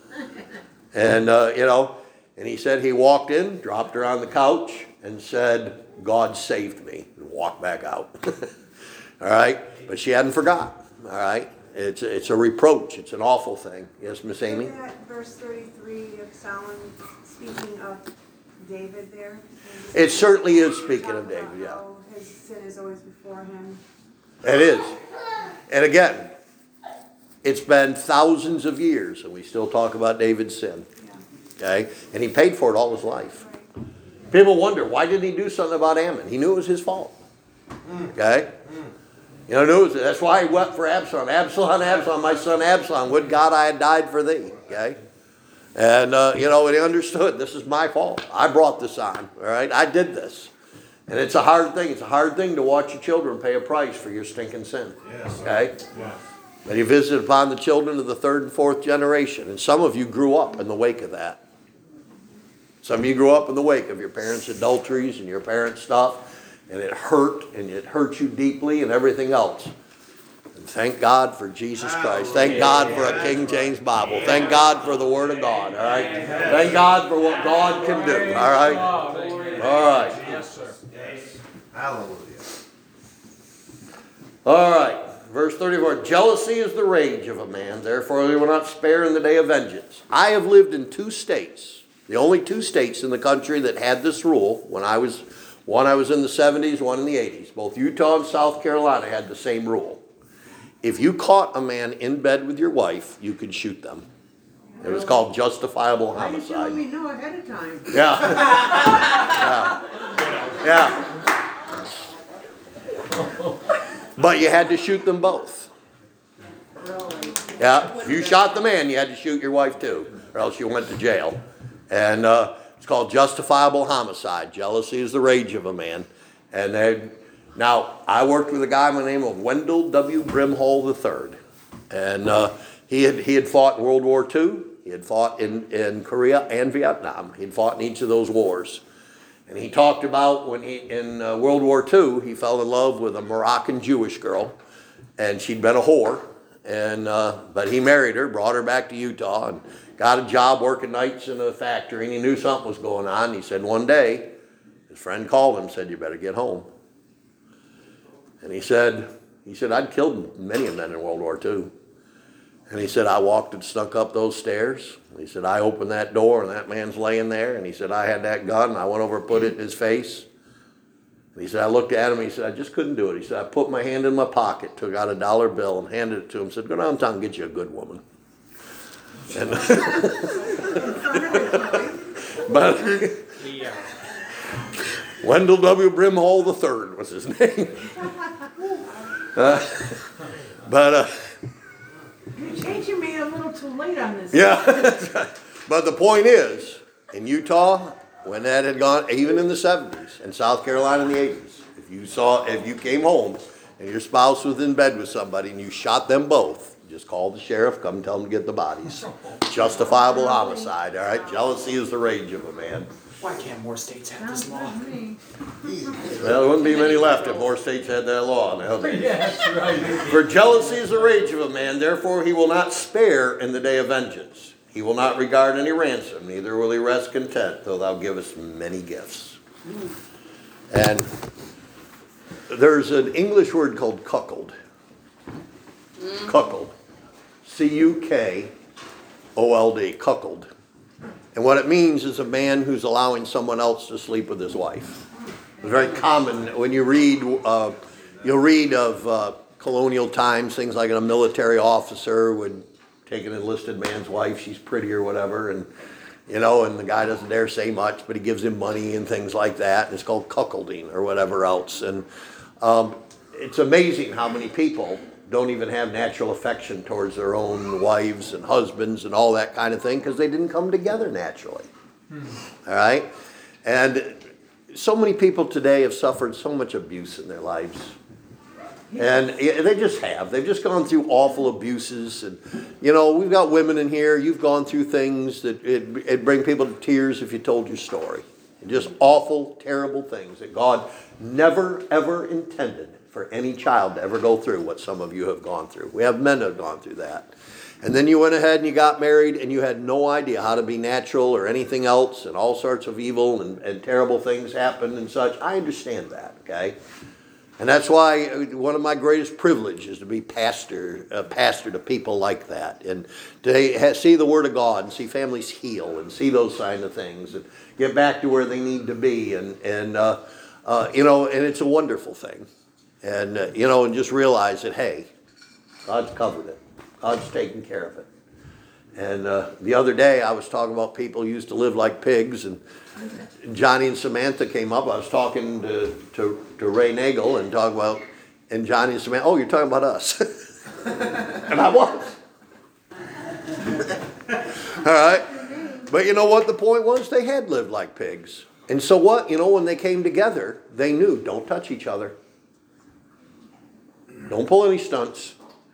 And, uh, you know, and he said he walked in, dropped her on the couch, and said, God saved me, and walked back out. All right? But she hadn't forgot. All right? It's, it's a reproach. It's an awful thing. Yes, Miss Amy? Isn't that verse thirty-three of Solomon speaking of David there? It certainly is speaking of David, yeah. How his sin is always before him. It is. And again, it's been thousands of years, and we still talk about David's sin. Okay? And he paid for it all his life. People wonder, why didn't he do something about Ammon? He knew it was his fault. Okay? You know, knew it was, that's why he wept for Absalom. Absalom, Absalom, my son Absalom, would God I had died for thee. Okay? And, uh, you know, and he understood, this is my fault. I brought this on. All right? I did this. And it's a hard thing. It's a hard thing to watch your children pay a price for your stinking sin. Yes. Okay? Yes. But he visited upon the children of the third and fourth generation. And some of you grew up in the wake of that. Some of you grew up in the wake of your parents' adulteries and your parents' stuff. And it hurt, and it hurt you deeply and everything else. And thank God for Jesus Christ. Thank God for a King James Bible. Thank God for the Word of God. All right? Thank God for what God can do. All right? All right. Yes, sir. Hallelujah. All right. Verse thirty-four, jealousy is the rage of a man, therefore he will not spare in the day of vengeance. I have lived in two states, the only two states in the country that had this rule. When I was, one I was in the seventies, one in the eighties. Both Utah and South Carolina had the same rule. If you caught a man in bed with your wife, you could shoot them. It was called justifiable Why are you homicide. telling me no ahead of time? Yeah. yeah. Yeah. But you had to shoot them both. Really? Yeah, if you shot the man, you had to shoot your wife too, or else you went to jail. And uh, it's called justifiable homicide. Jealousy is the rage of a man. And they, now, I worked with a guy by the name of Wendell W. Brimhall the third. And uh, he had he had fought in World War Two. He had fought in, in Korea and Vietnam. He had fought in each of those wars. And he talked about when he, in uh, World War Two, he fell in love with a Moroccan Jewish girl, and she'd been a whore. And uh, but he married her, brought her back to Utah, and got a job working nights in a factory. And he knew something was going on. He said one day, his friend called him and said, "You better get home." And he said, he said, "I'd killed many men in World War Two." And he said, "I walked and snuck up those stairs." He said, "I opened that door and that man's laying there." And he said, "I had that gun and I went over and put it in his face." And he said, "I looked at him and he said, I just couldn't do it." He said, "I put my hand in my pocket, took out a dollar bill and handed it to him. Said, go downtown and get you a good woman." And but, Wendell W. Brimhall the third was his name. Uh, but, uh, You're changing me a little too late on this. yeah. But the point is, in Utah, when that had gone, even in the seventies, in South Carolina in the eighties, if you saw, if you came home and your spouse was in bed with somebody and you shot them both, just call the sheriff, come tell them to get the bodies. Justifiable homicide, all right? Jealousy is the rage of a man. Why can't more states have this law? Well, there wouldn't be many left if more states had that law nowadays. Yeah, that's right. For jealousy is the rage of a man, therefore he will not spare in the day of vengeance. He will not regard any ransom, neither will he rest content, though thou givest many gifts. And there's an English word called cuckold. Cuckold. C U K O L D, cuckold. And what it means is a man who's allowing someone else to sleep with his wife. It's very common when you read, uh, you'll read of uh, colonial times, things like a military officer would take an enlisted man's wife, she's pretty or whatever, and you know, and the guy doesn't dare say much, but he gives him money and things like that, and it's called cuckolding or whatever else. And um, it's amazing how many people don't even have natural affection towards their own wives and husbands and all that kind of thing because they didn't come together naturally. Hmm. All right? And so many people today have suffered so much abuse in their lives. And they just have. They've just gone through awful abuses. And, you know, we've got women in here. You've gone through things that it, it'd bring people to tears if you told your story. Just awful, terrible things that God never, ever intended for any child to ever go through what some of you have gone through. We have men that have gone through that. And then you went ahead and you got married and you had no idea how to be natural or anything else, and all sorts of evil and, and terrible things happened and such. I understand that, okay? And that's why one of my greatest privileges is to be pastor, a pastor to people like that, and to see the Word of God and see families heal and see those kind of things and get back to where they need to be, and and uh, uh, you know, and it's a wonderful thing, and uh, you know, and just realize that hey, God's covered it, God's taken care of it. And uh, the other day I was talking about people who used to live like pigs, and Johnny and Samantha came up. I was talking to, to, to Ray Nagel and talking about, and Johnny and Samantha, oh, you're talking about us. And I was. All right. But you know what the point was? They had lived like pigs. And so what? You know, when they came together, they knew, don't touch each other. Don't pull any stunts.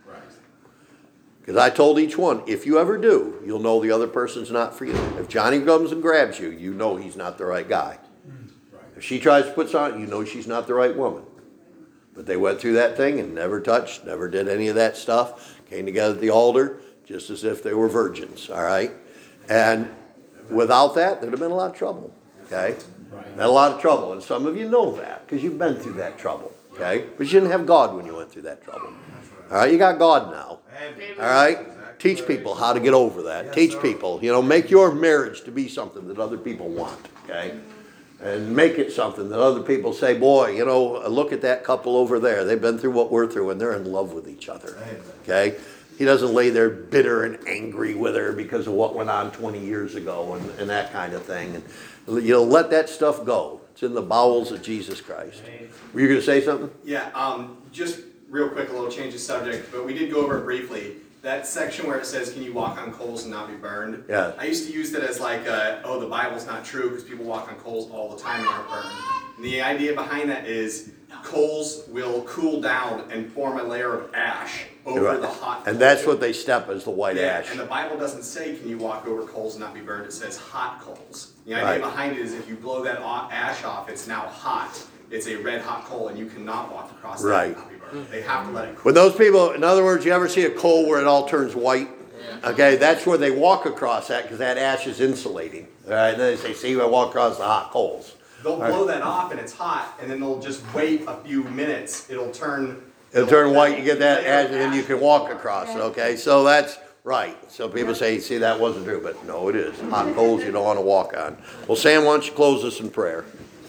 Because I told each one, if you ever do, you'll know the other person's not for you. If Johnny comes and grabs you, you know he's not the right guy. Right. If she tries to put something, you know she's not the right woman. But they went through that thing and never touched, never did any of that stuff. Came together at the altar just as if they were virgins, all right? And without that, there'd have been a lot of trouble, okay? Right. Been a lot of trouble. And some of you know that because you've been through that trouble, okay? But you didn't have God when you went through that trouble. All right, you got God now. All right? Teach people how to get over that. Teach people, you know, make your marriage to be something that other people want, okay? And make it something that other people say, boy, you know, look at that couple over there. They've been through what we're through, and they're in love with each other, okay? He doesn't lay there bitter and angry with her because of what went on twenty years ago and, and that kind of thing. And, you know, let that stuff go. It's in the bowels of Jesus Christ. Were you going to say something? Yeah, um, just real quick, a little change of subject, but we did go over it briefly. That section where it says, can you walk on coals and not be burned? Yeah. I used to use that as like, uh, oh, the Bible's not true because people walk on coals all the time and aren't burned. And the idea behind that is coals will cool down and form a layer of ash over Right. the hot And that's what they step as the white yeah, ash. and the Bible doesn't say, can you walk over coals and not be burned? It says hot coals. The idea Right. behind it is if you blow that o- ash off, it's now hot. It's a red hot coal and you cannot walk across that Right. and not be burned. They have to let it cool. When those people, in other words, you ever see a coal where it all turns white? Okay, that's where they walk across that because that ash is insulating. All right, and then they say, see, I walk across the hot coals. They'll All right. blow that off and it's hot, and then they'll just wait a few minutes. It'll turn. It'll turn white, you get that ash, and then you can walk across it, okay? So that's right. So people say, see, that wasn't true, but no, it is. Hot coals you don't want to walk on. Well, Sam, why don't you close us in prayer?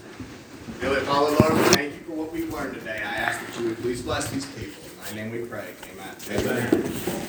Dearly Father, Lord, we thank you for what we've learned today. I ask that you would please bless these people. In thy name we pray. Amen. Amen.